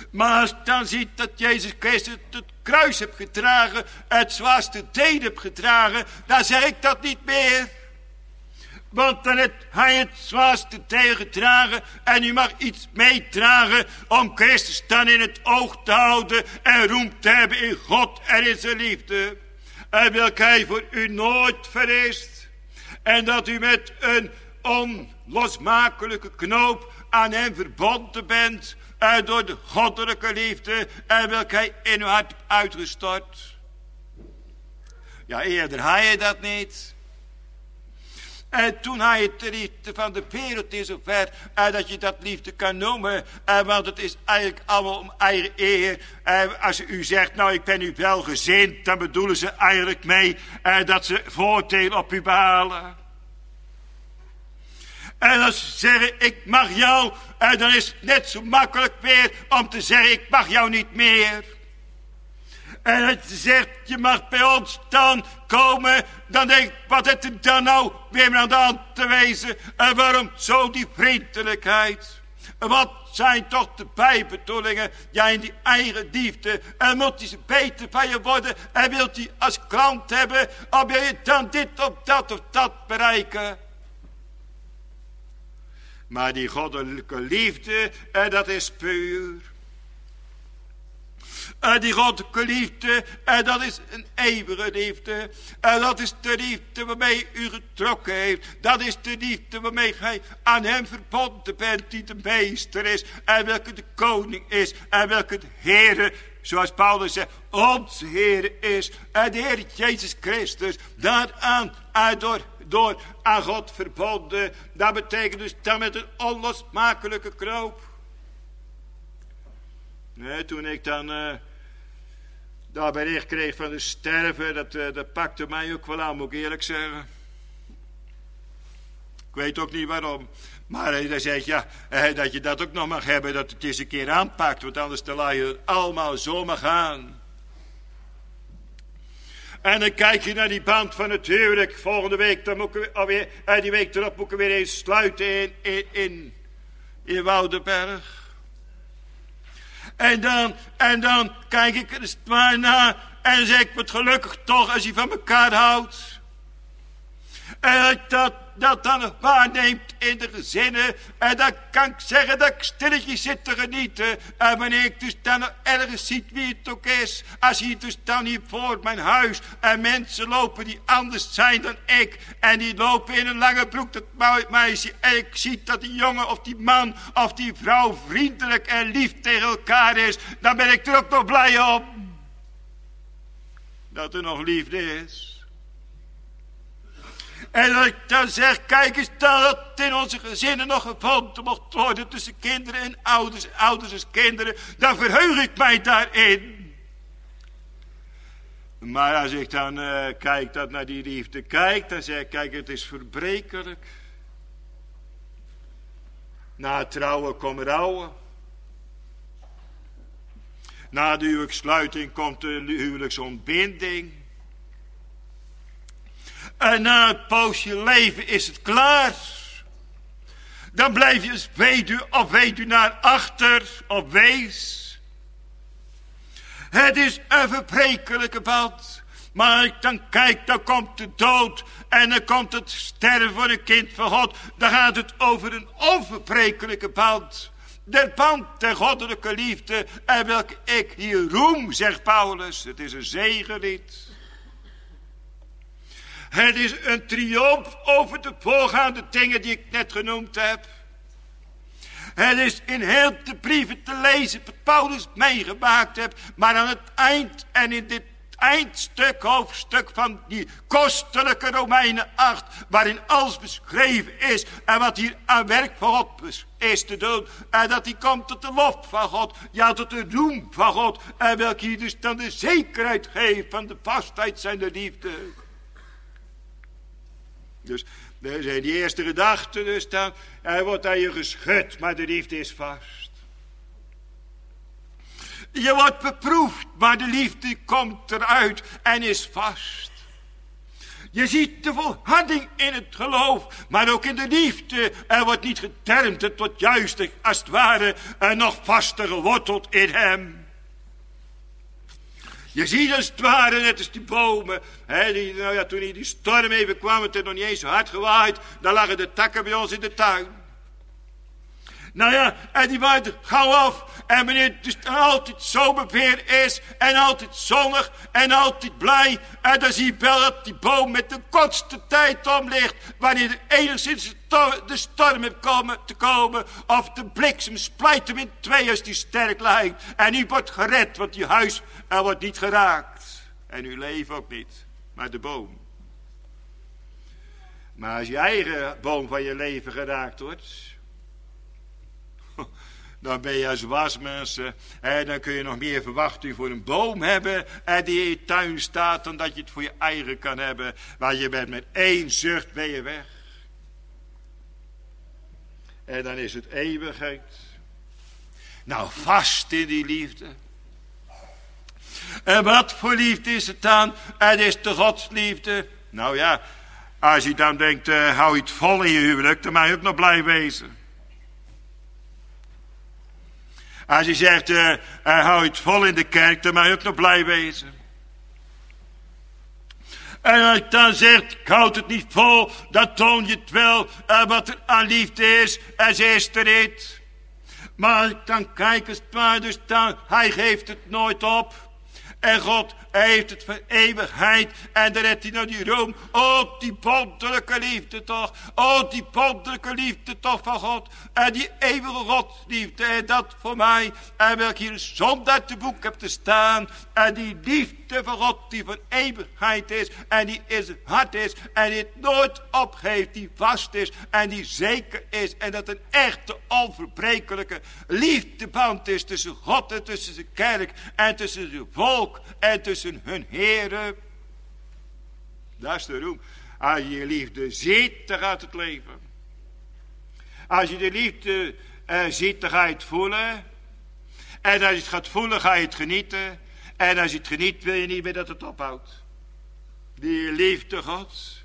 Maar als ik dan ziet dat Jezus Christus het kruis heeft gedragen, het zwaarste deel heeft gedragen, dan zeg ik dat niet meer. Want dan heeft hij het zwaarste deel gedragen en u mag iets meedragen om Christus dan in het oog te houden en roem te hebben in God en in zijn liefde. En welke hij voor u nooit verist. En dat u met een onlosmakelijke knoop aan hem verbonden bent. En door de goddelijke liefde en welke hij in uw hart uitgestort. Ja, eerder had je dat niet. En toen had je de liefde van de wereld in zover en dat je dat liefde kan noemen. En want het is eigenlijk allemaal om eigen eer. En als u zegt, nou ik ben u welgezind, dan bedoelen ze eigenlijk mee en dat ze voordeel op u behalen. En als ze zeggen, ik mag jou, en dan is het net zo makkelijk weer om te zeggen, ik mag jou niet meer. En als je zegt, je mag bij ons dan komen, dan denk ik, wat is er dan nou weer aan de hand te wezen? En waarom zo die vriendelijkheid? En wat zijn toch de bijbedoelingen? Ja, in die eigen liefde. En moet hij ze beter van je worden? En wilt hij als klant hebben? Of wil je dan dit of dat of dat bereiken? Maar die goddelijke liefde, en dat is puur. En die goddelijke liefde, en dat is een eeuwige liefde. En dat is de liefde waarmee u getrokken heeft. Dat is de liefde waarmee gij aan hem verbonden bent, die de meester is. En welke de koning is. En welke de Heere, zoals Paulus zegt, onze Heere is. En de Heer Jezus Christus, daaraan, en door, door aan God verbonden. Dat betekent dus dan met een onlosmakelijke knoop. Nee, toen ik dan uh, dat bericht kreeg van de sterven, dat, uh, dat pakte mij ook wel aan, moet ik eerlijk zeggen. Ik weet ook niet waarom. Maar uh, dan zeg ik, ja, uh, dat je dat ook nog mag hebben, dat het eens een keer aanpakt, want anders te laat je het allemaal zomaar gaan. En dan kijk je naar die band van het huwelijk. Volgende week, dan moet ik alweer, uh, die week erop moet ik weer eens sluiten in, in, in, in Woudenberg. En dan, en dan kijk ik er maar naar en dan zeg ik wat gelukkig toch als je van elkaar houdt. En dat dat dan nog waarneemt in de gezinnen. En dan kan ik zeggen dat ik stilletjes zit te genieten. En wanneer ik dus dan nog ergens ziet wie het ook is. Als je dus dan hier voor mijn huis. En mensen lopen die anders zijn dan ik. En die lopen in een lange broek, dat meisje. En ik zie dat die jongen of die man of die vrouw vriendelijk en lief tegen elkaar is. Dan ben ik er ook nog blij om. Dat er nog liefde is. En dat ik dan zeg, kijk eens dan dat in onze gezinnen nog gevonden mocht worden tussen kinderen en ouders, en ouders en kinderen. Dan verheug ik mij daarin. Maar als ik dan uh, kijk dat naar die liefde kijk, dan zeg ik, kijk, het is verbrekelijk. Na het trouwen komt rouwen. Na de huwelijkssluiting komt de huwelijksontbinding. En na het poosje leven is het klaar. Dan blijf je als weduwe of weduwnaar achter of wees. Het is een verbrekelijke band. Maar als ik dan kijk, dan komt de dood. En dan komt het sterven voor een kind van God. Dan gaat het over een onverbrekelijke band. De band der goddelijke liefde. En welke ik hier roem, zegt Paulus. Het is een zegenlied. Het is een triomf over de voorgaande dingen die ik net genoemd heb. Het is in heel de brieven te lezen wat Paulus meegemaakt heeft. Maar aan het eind en in dit eindstuk, hoofdstuk van die kostelijke Romeinen acht. Waarin alles beschreven is. En wat hier aan werk van God is te doen. En dat hij komt tot de lof van God. Ja, tot de roem van God. En welke hier dus dan de zekerheid geeft van de vastheid zijn de liefde. Dus er zijn die eerste gedachten, dus dan er wordt aan je geschud, maar de liefde is vast. Je wordt beproefd, maar de liefde komt eruit en is vast. Je ziet de volharding in het geloof, maar ook in de liefde. Er wordt niet getermd, het wordt juist als het ware en nog vaster geworteld in hem. Je ziet als het ware, net als die bomen. Hè, die, nou ja, toen die storm even kwam, het er nog niet eens zo hard gewaaid. Dan lagen de takken bij ons in de tuin. Nou ja, en die waaiden gauw af. En wanneer het dus altijd zomerweer is. En altijd zonnig. En altijd blij. En dan zie je wel dat die boom met de kortste tijd om ligt. Wanneer er enigszins de storm heeft komen, te komen. Of de bliksem splijt hem in twee als die sterk lijkt. En u wordt gered, want je huis er wordt niet geraakt. En uw leven ook niet. Maar de boom. Maar als je eigen boom van je leven geraakt wordt, dan ben je als wasmensen. En dan kun je nog meer verwachting voor een boom hebben en die in je tuin staat, dan dat je het voor je eigen kan hebben. Maar je bent met één zucht ben je weg. En dan is het eeuwigheid. Nou, vast in die liefde. En wat voor liefde is het dan? Het is de godsliefde. Nou ja, als je dan denkt, uh, hou je het vol in je huwelijk, dan mag je ook nog blij wezen. Als je zegt, uh, uh, hou je het vol in de kerk, dan mag je ook nog blij wezen. En als ik dan zeg, ik houd het niet vol, dan toon je het wel uh, wat er aan liefde is. En ze is er niet. Maar als ik dan kijk, als het maar dus dan, hij geeft het nooit op. En God heeft het voor eeuwigheid. En dan redt hij naar die room. Oh, die bondelijke liefde toch. Oh, die bondelijke liefde toch van God. En die eeuwige Godsliefde. En dat voor mij. En welk hier zonder uit het boek heb te staan. En die liefde van God die van eeuwigheid is. En die in zijn hart is. En die het nooit opgeeft. Die vast is. En die zeker is. En dat een echte onverbrekelijke liefdeband is. Tussen God en tussen zijn kerk. En tussen zijn volk. En tussen hun heren. Dat is de roem. Als je je liefde ziet, dan gaat het leven. Als je de liefde uh, ziet, dan ga je het voelen. En als je het gaat voelen, ga je het genieten. En als je het geniet, wil je niet meer dat het ophoudt. Die liefde Gods.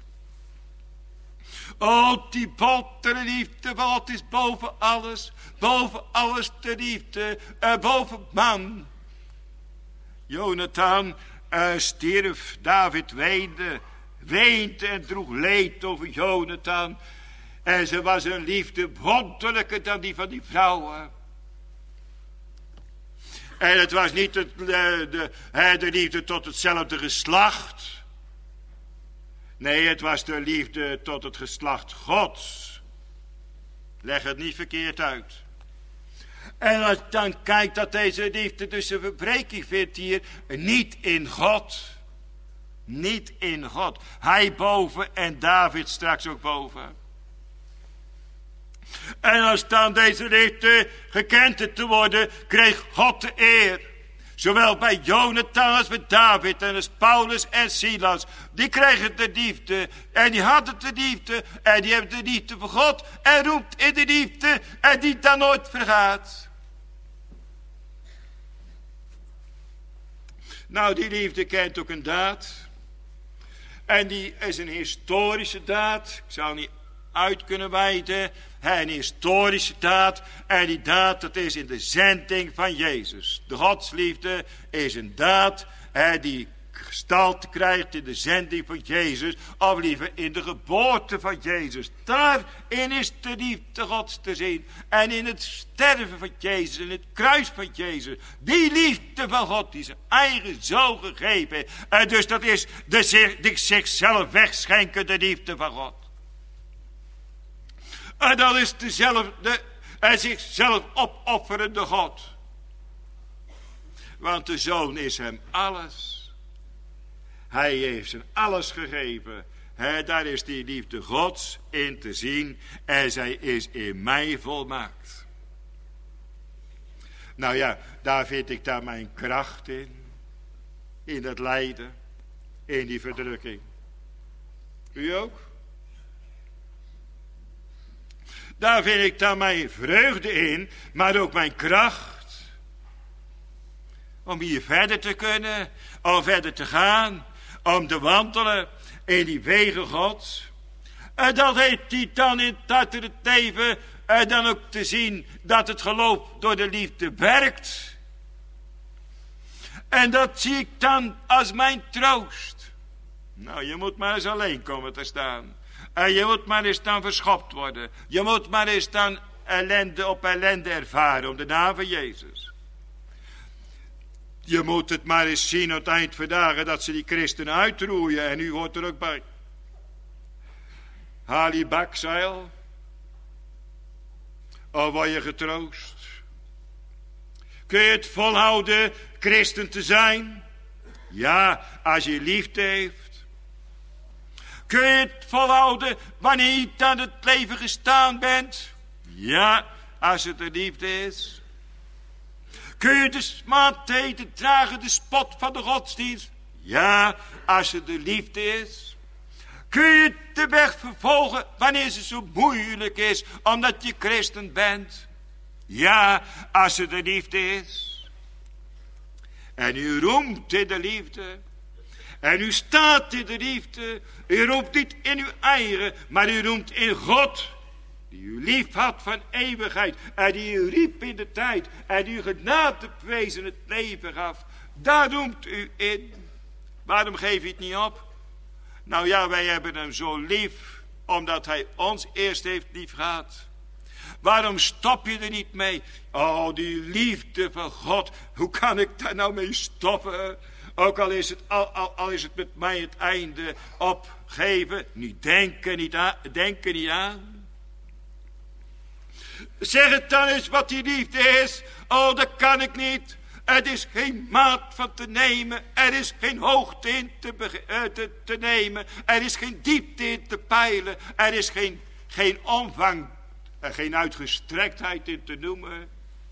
Oh, die bottere liefde van God is boven alles. Boven alles de liefde. Uh, boven man. Jonathan uh, stierf, David weende, weende en droeg leed over Jonathan. En ze was een liefde wonderlijker dan die van die vrouwen. En het was niet het, de, de, de liefde tot hetzelfde geslacht. Nee, het was de liefde tot het geslacht Gods. Leg het niet verkeerd uit. En als je dan kijkt dat deze liefde dus een verbreking vindt hier. Niet in God. Niet in God. Hij boven en David straks ook boven. En als dan deze liefde gekend te worden, kreeg God de eer. Zowel bij Jonathan als bij David en als Paulus en Silas. Die kregen de liefde. En die hadden de liefde. En die hebben de liefde van God. En roept in de liefde. En die dan nooit vergaat. Nou, die liefde kent ook een daad. En die is een historische daad. Ik zou niet uit kunnen wijden. Een historische daad. En die daad, dat is in de zending van Jezus. De godsliefde is een daad hè, die gestalte krijgt in de zending van Jezus. Of liever in de geboorte van Jezus. Daarin is de liefde Gods te zien. En in het sterven van Jezus. In het kruis van Jezus. Die liefde van God die zijn eigen zoon gegeven heeft. En dus dat is de, de zichzelf wegschenkende liefde van God. En dat is dezelfde en zichzelf opofferende God. Want de zoon is hem alles. Hij heeft zijn alles gegeven. He, daar is die liefde Gods in te zien. En zij is in mij volmaakt. Nou ja, daar vind ik dan mijn kracht in. In dat lijden. In die verdrukking. U ook? Daar vind ik dan mijn vreugde in. Maar ook mijn kracht. Om hier verder te kunnen. Om verder te gaan. Om te wandelen. in die wegen Gods. En dat heeft hij dan in het leven en dan ook te zien dat het geloof door de liefde werkt. En dat zie ik dan als mijn troost. Nou, je moet maar eens alleen komen te staan. En je moet maar eens dan verschopt worden. Je moet maar eens dan ellende op ellende ervaren om de naam van Jezus. Je moet het maar eens zien aan het eind van dagen dat ze die christenen uitroeien. En u hoort er ook bij. Haal je bakzeil. Of word je getroost? Kun je het volhouden christen te zijn? Ja, als je liefde heeft. Kun je het volhouden wanneer je aan het leven gestaan bent? Ja, als het de liefde is. Kun je de smaadheden dragen, de spot van de godsdienst? Ja, als het de liefde is. Kun je de weg vervolgen wanneer ze zo moeilijk is, omdat je christen bent? Ja, als het de liefde is. En u roemt in de liefde. En u staat in de liefde. U roemt niet in uw eigen, maar u roemt in God. Die u lief had van eeuwigheid. En die u riep in de tijd. En die u genade prezen het leven gaf. Daar roemt u in. Waarom geef je het niet op? Nou ja, wij hebben hem zo lief. Omdat hij ons eerst heeft lief gehad. Waarom stop je er niet mee? Oh, die liefde van God. Hoe kan ik daar nou mee stoppen? Ook al is het, al, al, al is het met mij het einde opgeven. Niet denken, niet aan, denken niet aan. Zeg het dan eens wat die liefde is. Oh, dat kan ik niet. Er is geen maat van te nemen. Er is geen hoogte in te, uh, te, te nemen. Er is geen diepte in te peilen. Er is geen, geen omvang en geen uitgestrektheid in te noemen.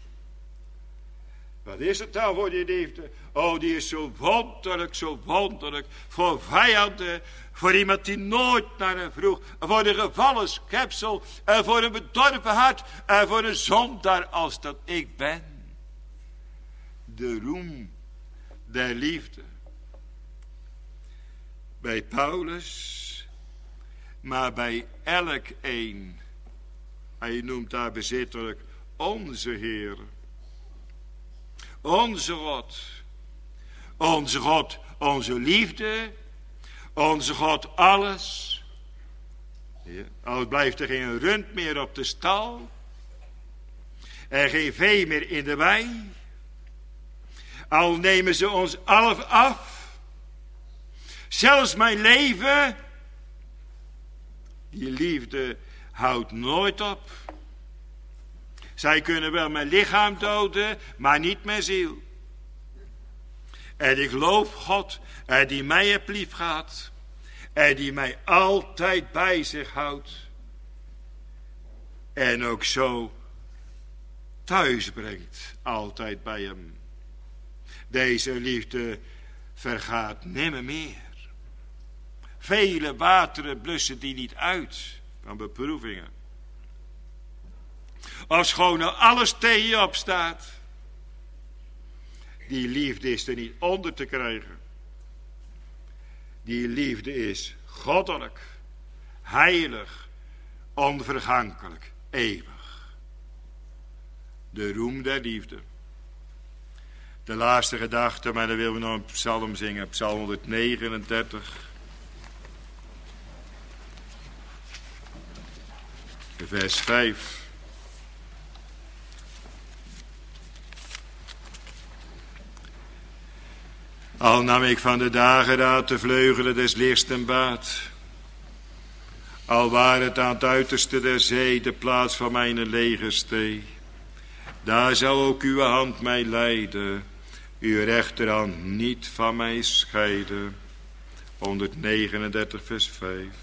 Wat is het dan voor die liefde? Oh, die is zo wonderlijk, zo wonderlijk. Voor vijanden, voor iemand die nooit naar hem vroeg. Voor een gevallen schepsel, en voor een bedorven hart, en voor een zondaar als dat ik ben. De roem der liefde. Bij Paulus, maar bij elk een. Hij noemt daar bezittelijk onze Heer. Onze God. Onze God, onze liefde. Onze God, alles. Ja, al blijft er geen rund meer op de stal. En geen vee meer in de wei. Al nemen ze ons alf af. Zelfs mijn leven. Die liefde houdt nooit op. Zij kunnen wel mijn lichaam doden, maar niet mijn ziel. En ik geloof God, en die mij heeft lief gehad, en die mij altijd bij zich houdt. En ook zo thuis brengt, altijd bij hem. Deze liefde vergaat nimmer meer. Vele wateren blussen die niet uit van beproevingen. Ofschoon er alles tegen je opstaat. Die liefde is er niet onder te krijgen. Die liefde is goddelijk, heilig, onvergankelijk, eeuwig. De roem der liefde. De laatste gedachte, maar dan willen we nog een psalm zingen. Psalm honderdnegenendertig. Vers vijf. Al nam ik van de dageraad de vleugelen des lichts ten baat. Al waar het aan het uiterste der zee de plaats van mijn legerstee. Daar zal ook uw hand mij leiden, uw rechterhand niet van mij scheiden. honderdnegenendertig vers vijf.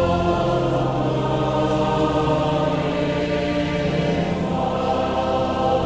Oh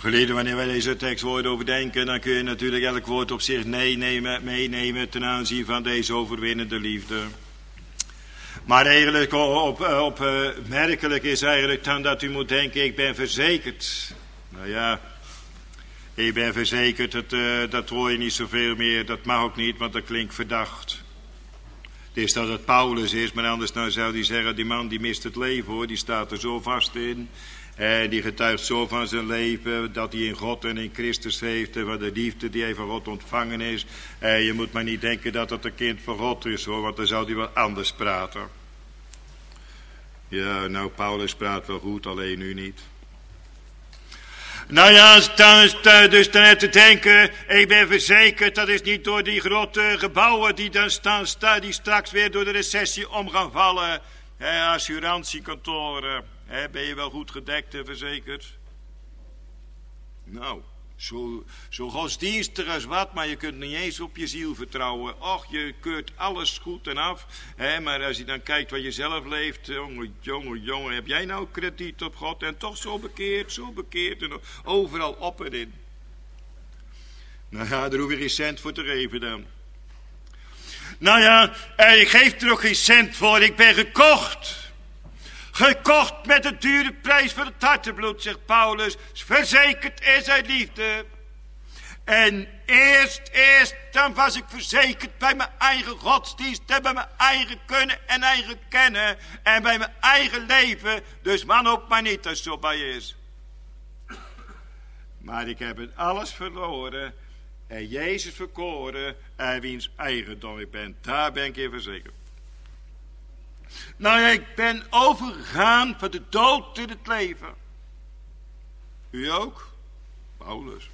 Geleden, wanneer wij deze tekstwoorden overdenken, dan kun je natuurlijk elk woord op zich meenemen, meenemen ten aanzien van deze overwinnende liefde. Maar eigenlijk op, opmerkelijk is eigenlijk dan dat u moet denken, ik ben verzekerd. Nou ja, ik ben verzekerd, dat, uh, dat hoor je niet zoveel meer, dat mag ook niet, want dat klinkt verdacht. Het is dat het Paulus is, maar anders nou zou die zeggen, die man die mist het leven hoor, die staat er zo vast in. En die getuigt zo van zijn leven, dat hij in God en in Christus heeft, en van de liefde die hij van God ontvangen is. En je moet maar niet denken dat het een kind van God is hoor, want dan zou hij wel anders praten. Ja, nou Paulus praat wel goed, alleen nu niet. Nou ja, dan, dus dan te denken, ik ben verzekerd, dat is niet door die grote gebouwen die dan staan, staan, die straks weer door de recessie om gaan vallen. He, assurantiekantoren, he, ben je wel goed gedekt en verzekerd? Nou, zo, zo godsdienstig als wat, maar je kunt niet eens op je ziel vertrouwen. Och, je keurt alles goed en af, he, maar als je dan kijkt wat je zelf leeft, jongen, jongen, jongen, heb jij nou krediet op God en toch zo bekeerd, zo bekeerd en overal op en in. Nou ja, daar hoef je geen cent voor te geven dan. Nou ja, ik geef er ook geen cent voor, ik ben gekocht. Gekocht met de dure prijs van het hartebloed, zegt Paulus. Verzekerd is uit liefde. En eerst, eerst, dan was ik verzekerd bij mijn eigen godsdienst en bij mijn eigen kunnen en eigen kennen en bij mijn eigen leven. Dus man ook maar niet als het zo bij je is. Maar ik heb het alles verloren en Jezus verkoren en wiens eigendom ik ben. Daar ben ik in verzekerd. Nou, ik ben overgegaan van de dood in het leven. U ook? Paulus.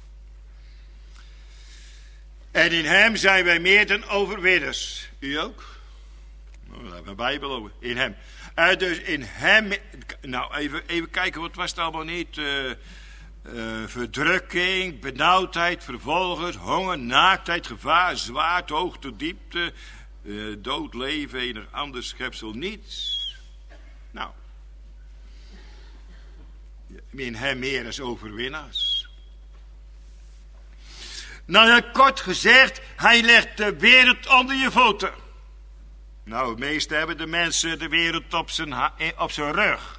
En in hem zijn wij meer dan overwinners. U ook? Nou, daar hebben we een Bijbel over. In hem. Uh, dus in hem. Nou, even, even kijken, wat was het allemaal niet? Uh, uh, verdrukking, benauwdheid, vervolgers, honger, naaktheid, gevaar, zwaard, hoogte, diepte. Uh, dood, leven, enig ander schepsel, niets. Nou. In hem meer als overwinnaars. Nou ja, kort gezegd, hij legt de wereld onder je voeten. Nou, het meeste hebben de mensen de wereld op zijn, op zijn rug.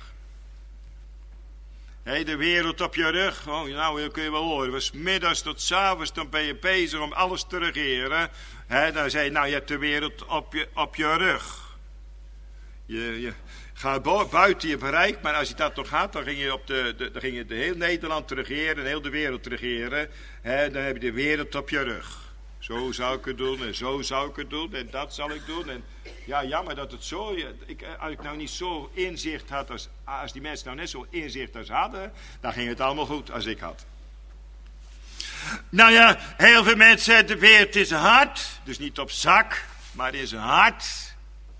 Hey, de wereld op je rug, oh, nou, dat kun je wel horen. Van middags tot 's avonds, dan ben je bezig om alles te regeren. He, dan zei je, nou, je hebt de wereld op je, op je rug. Je, je gaat buiten je bereik, maar als je dat nog gaat, dan ging je, op de, de, dan ging je de heel Nederland regeren en heel de wereld regeren. He, dan heb je de wereld op je rug. Zo zou ik het doen en zo zou ik het doen en dat zal ik doen. En ja, jammer dat het zo... Ik, als ik nou niet zo inzicht had als, als die mensen nou net zo inzicht als hadden, dan ging het allemaal goed als ik had. Nou ja, heel veel mensen, de wereld is hard, dus niet op zak, maar is hard.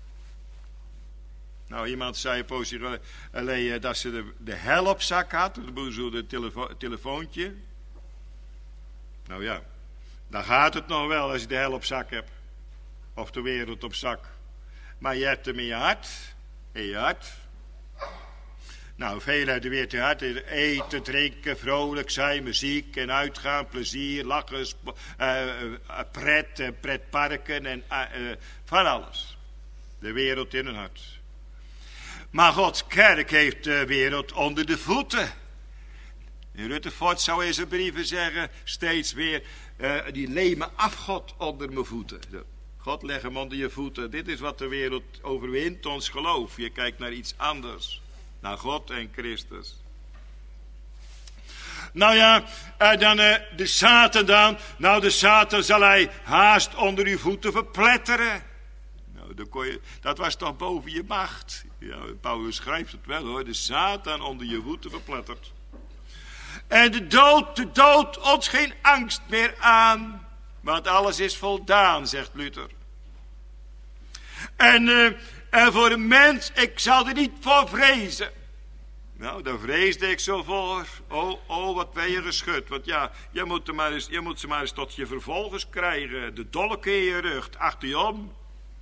Nou, iemand zei een poosje geleden dat ze de, de hel op zak had, dat bedoel zo de telefo- telefoontje. Nou ja. Dan gaat het nog wel als je de hel op zak hebt. Of de wereld op zak. Maar je hebt hem in je hart. In je hart. Nou, veel uit de wereld in je hart. Eten, drinken, vrolijk zijn, muziek en uitgaan, plezier, lachen, sp- uh, uh, pret, uh, pretparken en uh, uh, van alles. De wereld in hun hart. Maar Gods kerk heeft de wereld onder de voeten. Rutherford zou in zijn brieven zeggen, steeds weer, uh, die leme afgod onder mijn voeten. God leg hem onder je voeten. Dit is wat de wereld overwint, ons geloof. Je kijkt naar iets anders. Naar God en Christus. Nou ja, uh, dan uh, de Satan dan. Nou, de Satan zal hij haast onder uw voeten verpletteren. Nou, dan kon je, dat was toch boven je macht. Ja, Paulus schrijft het wel hoor. De Satan onder je voeten verplettert. En de dood, de dood ons geen angst meer aan. Want alles is voldaan, zegt Luther. En, uh, en voor een mens, ik zal er niet voor vrezen. Nou, daar vreesde ik zo voor. Oh, oh, wat ben je geschud. Want ja, je moet, er maar eens, je moet ze maar eens tot je vervolgers krijgen. De dolk in je rug, achter je om.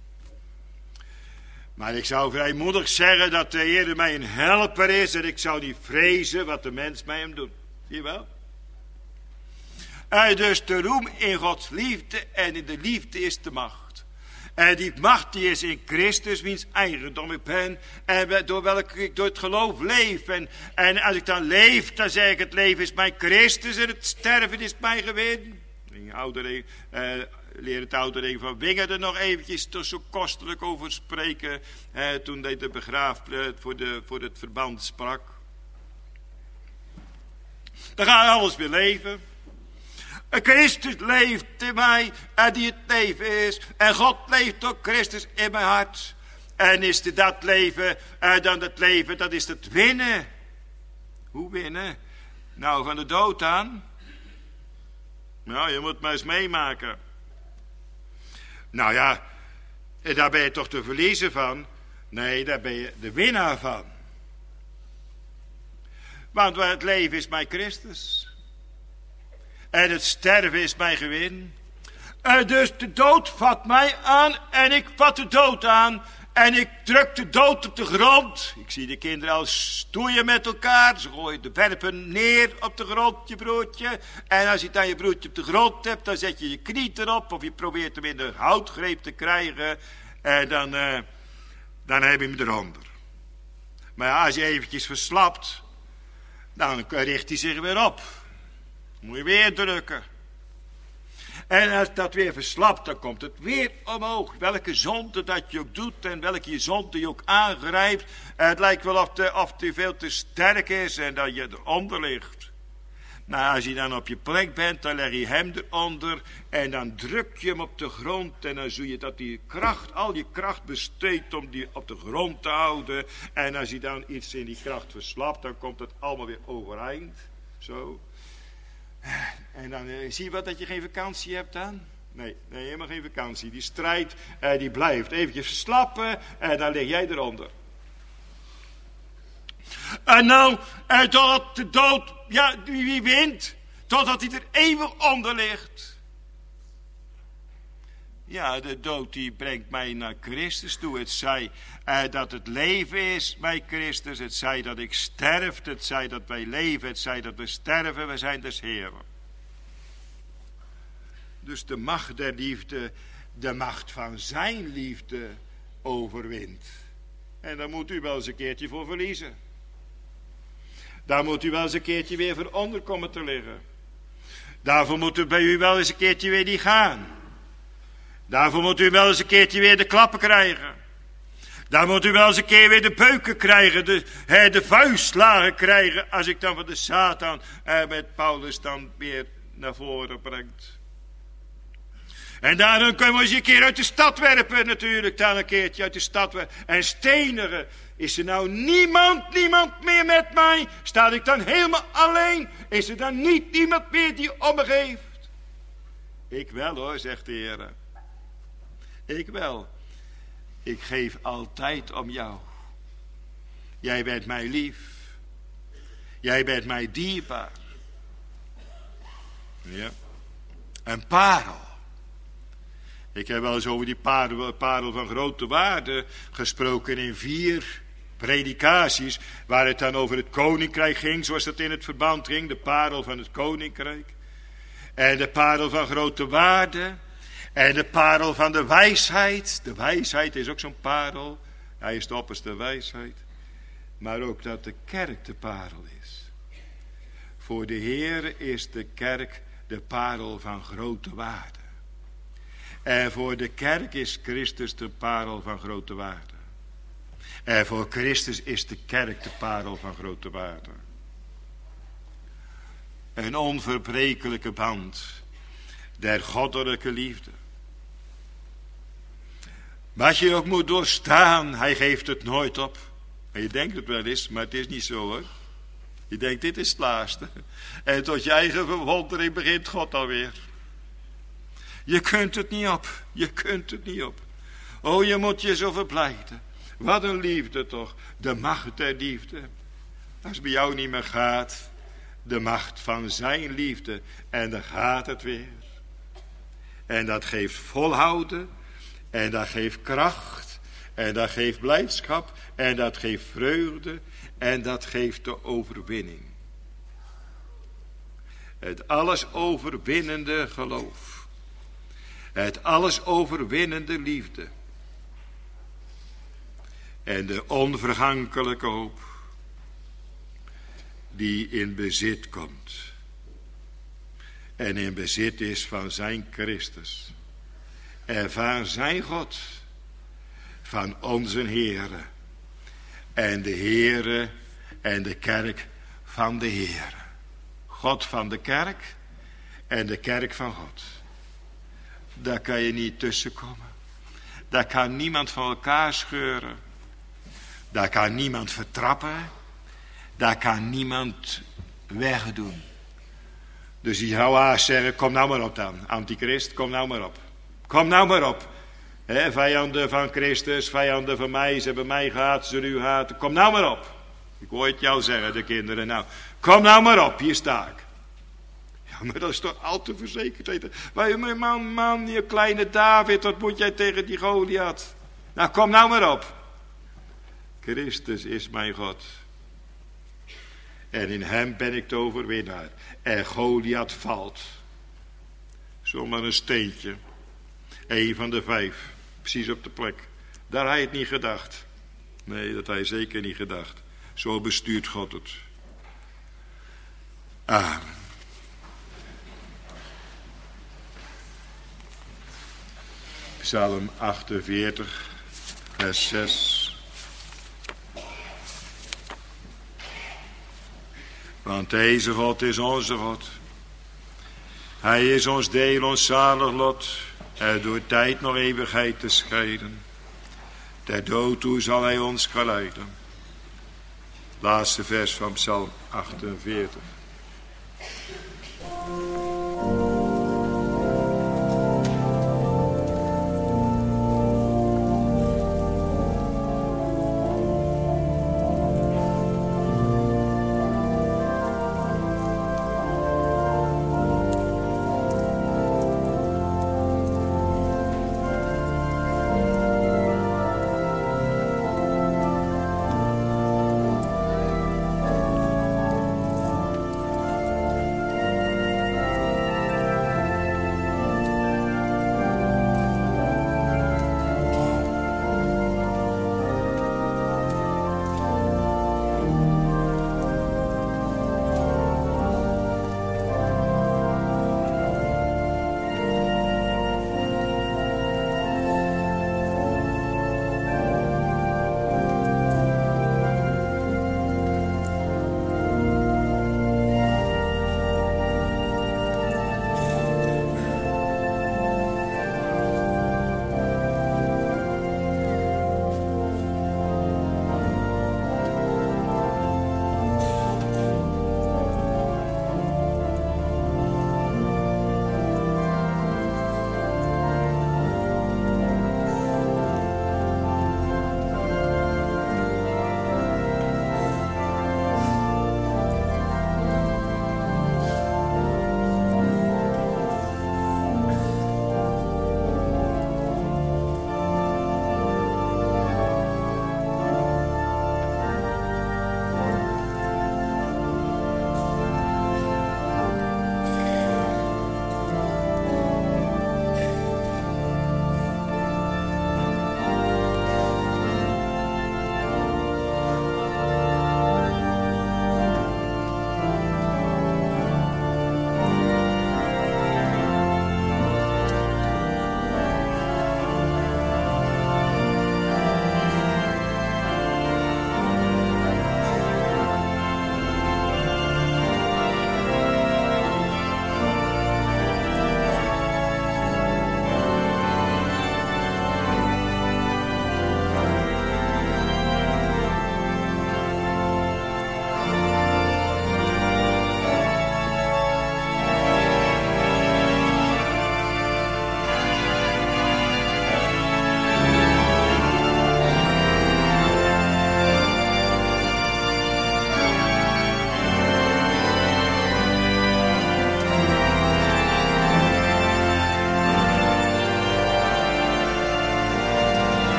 Maar ik zou vrijmoedig zeggen dat de Heer mij een helper is. En ik zou niet vrezen wat de mens mij hem doet. Zie je wel? En dus de roem in Gods liefde en in de liefde is de macht. En die macht die is in Christus, wiens eigendom ik ben. En door welke ik door het geloof leef. En, en als ik dan leef, dan zeg ik het leven is mijn Christus en het sterven is mijn gewin. In oude, eh, leer het oude van Wingen er nog eventjes toch zo kostelijk over spreken. Eh, toen hij de begraafplaats voor, de, voor het verband sprak. Dan gaat alles weer leven. Christus leeft in mij en die het leven is. En God leeft door Christus in mijn hart. En is het dat leven en dan het leven, dat is het winnen. Hoe winnen? Nou, van de dood aan. Nou, je moet maar eens meemaken. Nou ja, daar ben je toch de verliezer van? Nee, daar ben je de winnaar van. Want het leven is mijn Christus. En het sterven is mijn gewin. En dus de dood vat mij aan en ik vat de dood aan. En ik druk de dood op de grond. Ik zie de kinderen al stoeien met elkaar. Ze gooien de werpen neer op de grond, je broertje. En als je dan je broertje op de grond hebt, dan zet je je knie erop. Of je probeert hem in de houtgreep te krijgen. En dan, uh, dan heb je hem eronder. Maar als je eventjes verslapt, dan richt hij zich weer op. Moet je weer drukken. En als dat weer verslapt, dan komt het weer omhoog. Welke zonde dat je ook doet en welke zonde je ook aangrijpt. Het lijkt wel of, de, of die veel te sterk is en dat je eronder ligt. Nou, als je dan op je plek bent, dan leg je hem eronder. En dan druk je hem op de grond. En dan zie je dat die kracht, al je kracht besteedt om die op de grond te houden. En als je dan iets in die kracht verslapt, dan komt het allemaal weer overeind. Zo. En dan uh, zie je wat dat je geen vakantie hebt dan? Nee, nee, helemaal geen vakantie. Die strijd, uh, die blijft eventjes verslappen en dan lig jij eronder. En nou, uh, totdat de dood, ja, wie, wie wint? Totdat hij er eeuwig onder ligt. Ja, de dood die brengt mij naar Christus toe. Het zij uh, dat het leven is bij Christus. Het zij dat ik sterf. Het zij dat wij leven. Het zij dat we sterven. We zijn des Heeren. Dus de macht der liefde, de macht van zijn liefde overwint. En daar moet u wel eens een keertje voor verliezen. Daar moet u wel eens een keertje weer voor onder komen te liggen. Daarvoor moet u bij u wel eens een keertje weer niet gaan. Daarvoor moet u wel eens een keertje weer de klappen krijgen. Daar moet u wel eens een keer weer de beuken krijgen, de, hè, de vuistslagen krijgen, als ik dan van de Satan eh, met Paulus dan weer naar voren brengt. En daarom kunnen we eens een keer uit de stad werpen natuurlijk, dan een keertje uit de stad werpen. En stenigen. Is er nou niemand, niemand meer met mij? Sta ik dan helemaal alleen? Is er dan niet iemand meer die om me geeft? Ik wel hoor, zegt de Heer. Ik wel. Ik geef altijd om jou. Jij bent mij lief. Jij bent mij dierbaar. Ja. Een parel. Ik heb wel eens over die parel, parel van grote waarde gesproken in vier predikaties, waar het dan over het koninkrijk ging, zoals dat in het verband ging, de parel van het koninkrijk. En de parel van grote waarde. En de parel van de wijsheid. De wijsheid is ook zo'n parel. Hij is de opperste wijsheid. Maar ook dat de kerk de parel is. Voor de Heer is de kerk de parel van grote waarde. En voor de kerk is Christus de parel van grote waarde. En voor Christus is de kerk de parel van grote waarde. Een onverbrekelijke band der goddelijke liefde. Wat je ook moet doorstaan, hij geeft het nooit op. En je denkt het wel eens, maar het is niet zo hoor. Je denkt, dit is het laatste. En tot je eigen verwondering begint God alweer. Je kunt het niet op. Je kunt het niet op. Oh, je moet je zo verblijden. Wat een liefde toch. De macht der liefde. Als het bij jou niet meer gaat. De macht van zijn liefde. En dan gaat het weer. En dat geeft volhouden. En dat geeft kracht. En dat geeft blijdschap. En dat geeft vreugde. En dat geeft de overwinning. Het alles overwinnende geloof. Het alles overwinnende liefde. En de onvergankelijke hoop die in bezit komt. En in bezit is van zijn Christus. En van zijn God. Van onze Heere. En de Heere en de kerk van de Heere. God van de kerk en de kerk van God. Daar kan je niet tussenkomen. Daar kan niemand van elkaar scheuren. Daar kan niemand vertrappen. Daar kan niemand wegdoen. Dus die zou haast zeggen, kom nou maar op dan. Antichrist, kom nou maar op. Kom nou maar op. He, vijanden van Christus, vijanden van mij, ze hebben mij gehaat, ze zullen u haten. Kom nou maar op. Ik hoor het jou zeggen, de kinderen. Nou, kom nou maar op, hier sta ik. Ja, maar dat is toch al te verzekerd. Man, man, man, je kleine David, wat moet jij tegen die Goliath? Nou, kom nou maar op. Christus is mijn God. En in hem ben ik de overwinnaar. En Goliath valt. Zomaar een steentje. Eén van de vijf. Precies op de plek. Daar had hij het niet gedacht. Nee, dat had hij zeker niet gedacht. Zo bestuurt God het. Amen. Psalm achtenveertig, vers zes. Want deze God is onze God. Hij is ons deel, ons zalig lot. Er door tijd nog eeuwigheid te scheiden. Ter dood toe zal hij ons geleiden. Laatste vers van Psalm achtenveertig.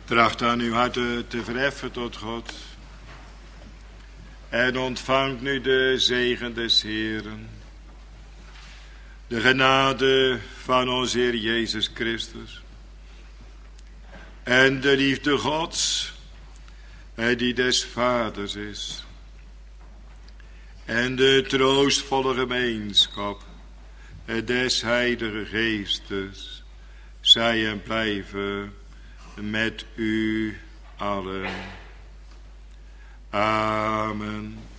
Tracht aan uw harten te verheffen tot God. En ontvangt nu de zegen des Heeren. De genade van onze Heer Jezus Christus. En de liefde Gods, die des Vaders is. En de troostvolle gemeenschap des Heilige Geestes, zij en blijven met u allen. Amen.